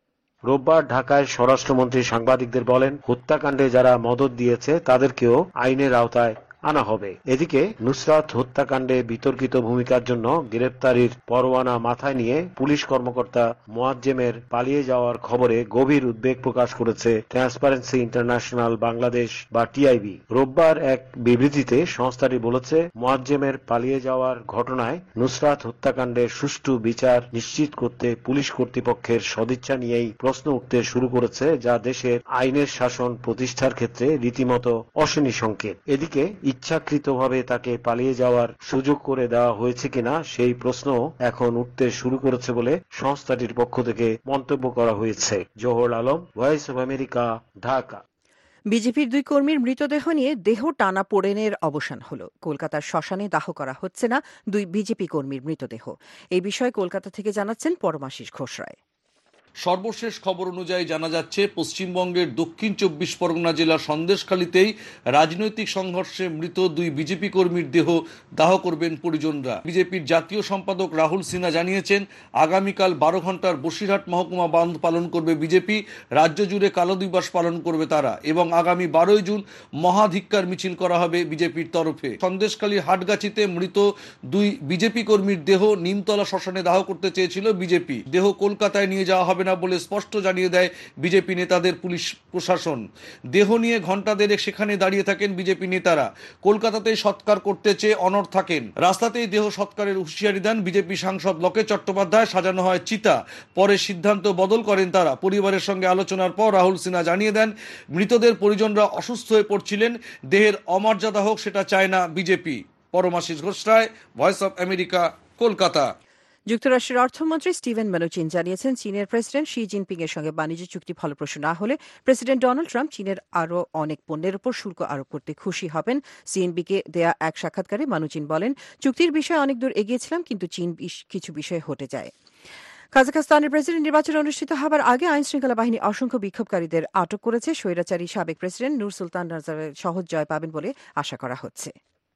S3: রোববার ঢাকায় স্বরাষ্ট্রমন্ত্রী সাংবাদিকদের বলেন, হত্যাকাণ্ডে যারা মদদ দিয়েছে তাদেরকেও আইনের আওতায় আনা হবে। এদিকে নুসরাত হত্যাকাণ্ডে বিতর্কিত ভূমিকার জন্য গ্রেপ্তারির পরোয়ানা মাথায় নিয়ে পুলিশ কর্মকর্তা মোয়াজ্জেমের পালিয়ে যাওয়ার খবরে গভীর উদ্বেগ প্রকাশ করেছে ট্রান্সপারেন্সি ইন্টারন্যাশনাল বাংলাদেশ বা টিআইবি। রোববার এক বিবৃতিতে সংস্থাটি বলেছে, মোয়াজ্জেমের পালিয়ে যাওয়ার ঘটনায় নুসরাত হত্যাকাণ্ডের সুষ্ঠু বিচার নিশ্চিত করতে পুলিশ কর্তৃপক্ষের সদিচ্ছা নিয়েই প্রশ্ন উঠতে শুরু করেছে, যা দেশের আইনের শাসন প্রতিষ্ঠার ক্ষেত্রে রীতিমতো অশনি সংকেত। এদিকে ইচ্ছাকৃতভাবে তাকে পালিয়ে যাওয়ার সুযোগ করে দেওয়া হয়েছে কিনা সেই প্রশ্ন এখন উঠতে শুরু করেছে বলে সংস্থাটির পক্ষ থেকে মন্তব্য করা হয়েছে। Zahurul Alam, voice of America, Dhaka.
S5: বিজেপির দুই কর্মীর মৃতদেহ নিয়ে দেহ টানা পোড়েনের অবসান হল। কলকাতার শ্মশানে দাহ করা হচ্ছে না দুই বিজেপি কর্মীর মৃতদেহ। এই বিষয়ে কলকাতা থেকে জানাচ্ছেন পরমাশিস ঘোষরায়।
S4: সর্বশেষ খবর অনুযায়ী জানা যাচ্ছে, পশ্চিমবঙ্গের দক্ষিণ চব্বিশ পরগনা জেলার সন্দেশখালীতেই রাজনৈতিক সংঘর্ষে মৃত দুই বিজেপি কর্মীর দেহ দাহ করবেন পরিজনরা। বিজেপির জাতীয় সম্পাদক রাহুল সিনহা জানিয়েছেন, আগামীকাল বারো ঘন্টার বসিরহাট মহকুমা বন্ধ পালন করবে বিজেপি। রাজ্য জুড়ে কালো দিবস পালন করবে তারা এবং আগামী বারোই জুন মহাধিক্কার মিছিল করা হবে বিজেপির তরফে। সন্দেশখালীর হাটগাছিতে মৃত দুই বিজেপি কর্মীর দেহ নিমতলা শ্মশানে দাহ করতে চেয়েছিল বিজেপি। দেহ কলকাতায় নিয়ে যাওয়া হবে না বলে স্পষ্ট জানিয়ে দেয় বিজেপি নেতাদের পুলিশ প্রশাসন। দেহ নিয়ে ঘণ্টা দেড়েক সেখানে দাঁড়িয়ে থাকেন বিজেপি নেতারা। কলকাতাতেই সৎকার করতে চেয়ে অনড় থাকেন। রাস্তাতেই দেহ সৎকারের হুঁশিয়ারি দেন বিজেপি সাংসদ লোকেশ চট্টোপাধ্যায়। সাজানো হয় চিতা। পরে সিদ্ধান্ত বদল করেন তারা। পরিবারের সঙ্গে আলোচনার পর রাহুল সিনহা জানিয়ে দেন, মৃতদের পরিজনরা অসুস্থ হয়ে পড়ছিলেন। দেহের অমর্যাদা হোক সেটা চায় না BJP. Paramashis Ghoshroy, voice of America, Kolkata.
S5: যুক্তরাষ্ট্রের অর্থমন্ত্রী স্টিভেন মেনুচিন জানিয়েছেন, চীনের প্রেসিডেন্ট শি জিনপিং এর সঙ্গে বাণিজ্য চুক্তি ফলপ্রসূ না হলে প্রেসিডেন্ট ডোনাল্ড ট্রাম্প চীনের আরও অনেক পণ্যের উপর শুল্ক আরোপ করতে খুশি হবেন। সিএনবিকে দেয়া এক সাক্ষাৎকারে মানুচিন বলেন, চুক্তির বিষয়ে অনেক দূর এগিয়েছিলাম, কিন্তু চীন কিছু বিষয়ে হটে যায়। কাজাখস্তানের প্রেসিডেন্ট নির্বাচন অনুষ্ঠিত হবার আগে আইন শৃঙ্খলা বাহিনী অসংখ্য বিক্ষোভকারীদের আটক করেছে। স্বৈরাচারী সাবেক প্রেসিডেন্ট নুর সুলতান নাজারের সহজ জয় পাবেন বলে আশা করা হচ্ছে।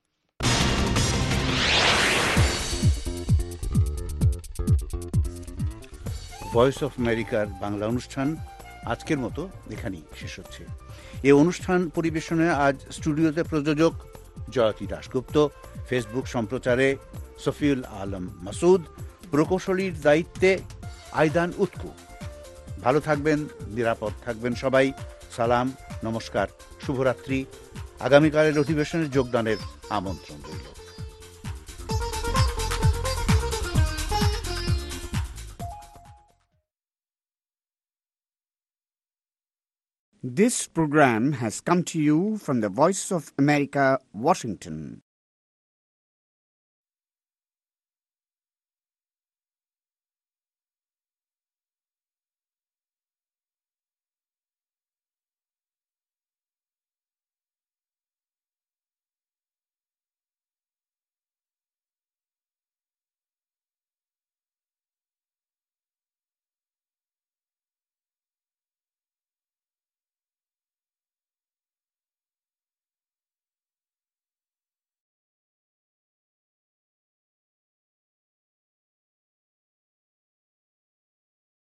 S1: ভয়েস অফ আমেরিকার বাংলা অনুষ্ঠান আজকের মতো এখানেই শেষ হচ্ছে। এ অনুষ্ঠান পরিবেশনে আজ স্টুডিওতে প্রযোজক জয়তী দাশগুপ্ত, ফেসবুক সম্প্রচারে সফিউল আলম মাসুদ, প্রকৌশলীর দায়িত্বে আইদান উৎকু। ভালো থাকবেন, নিরাপদ থাকবেন সবাই। সালাম, নমস্কার, শুভরাত্রি। আগামীকালের অধিবেশনে যোগদানের আমন্ত্রণ রইল।
S6: This program has come to you from the Voice of America, Washington.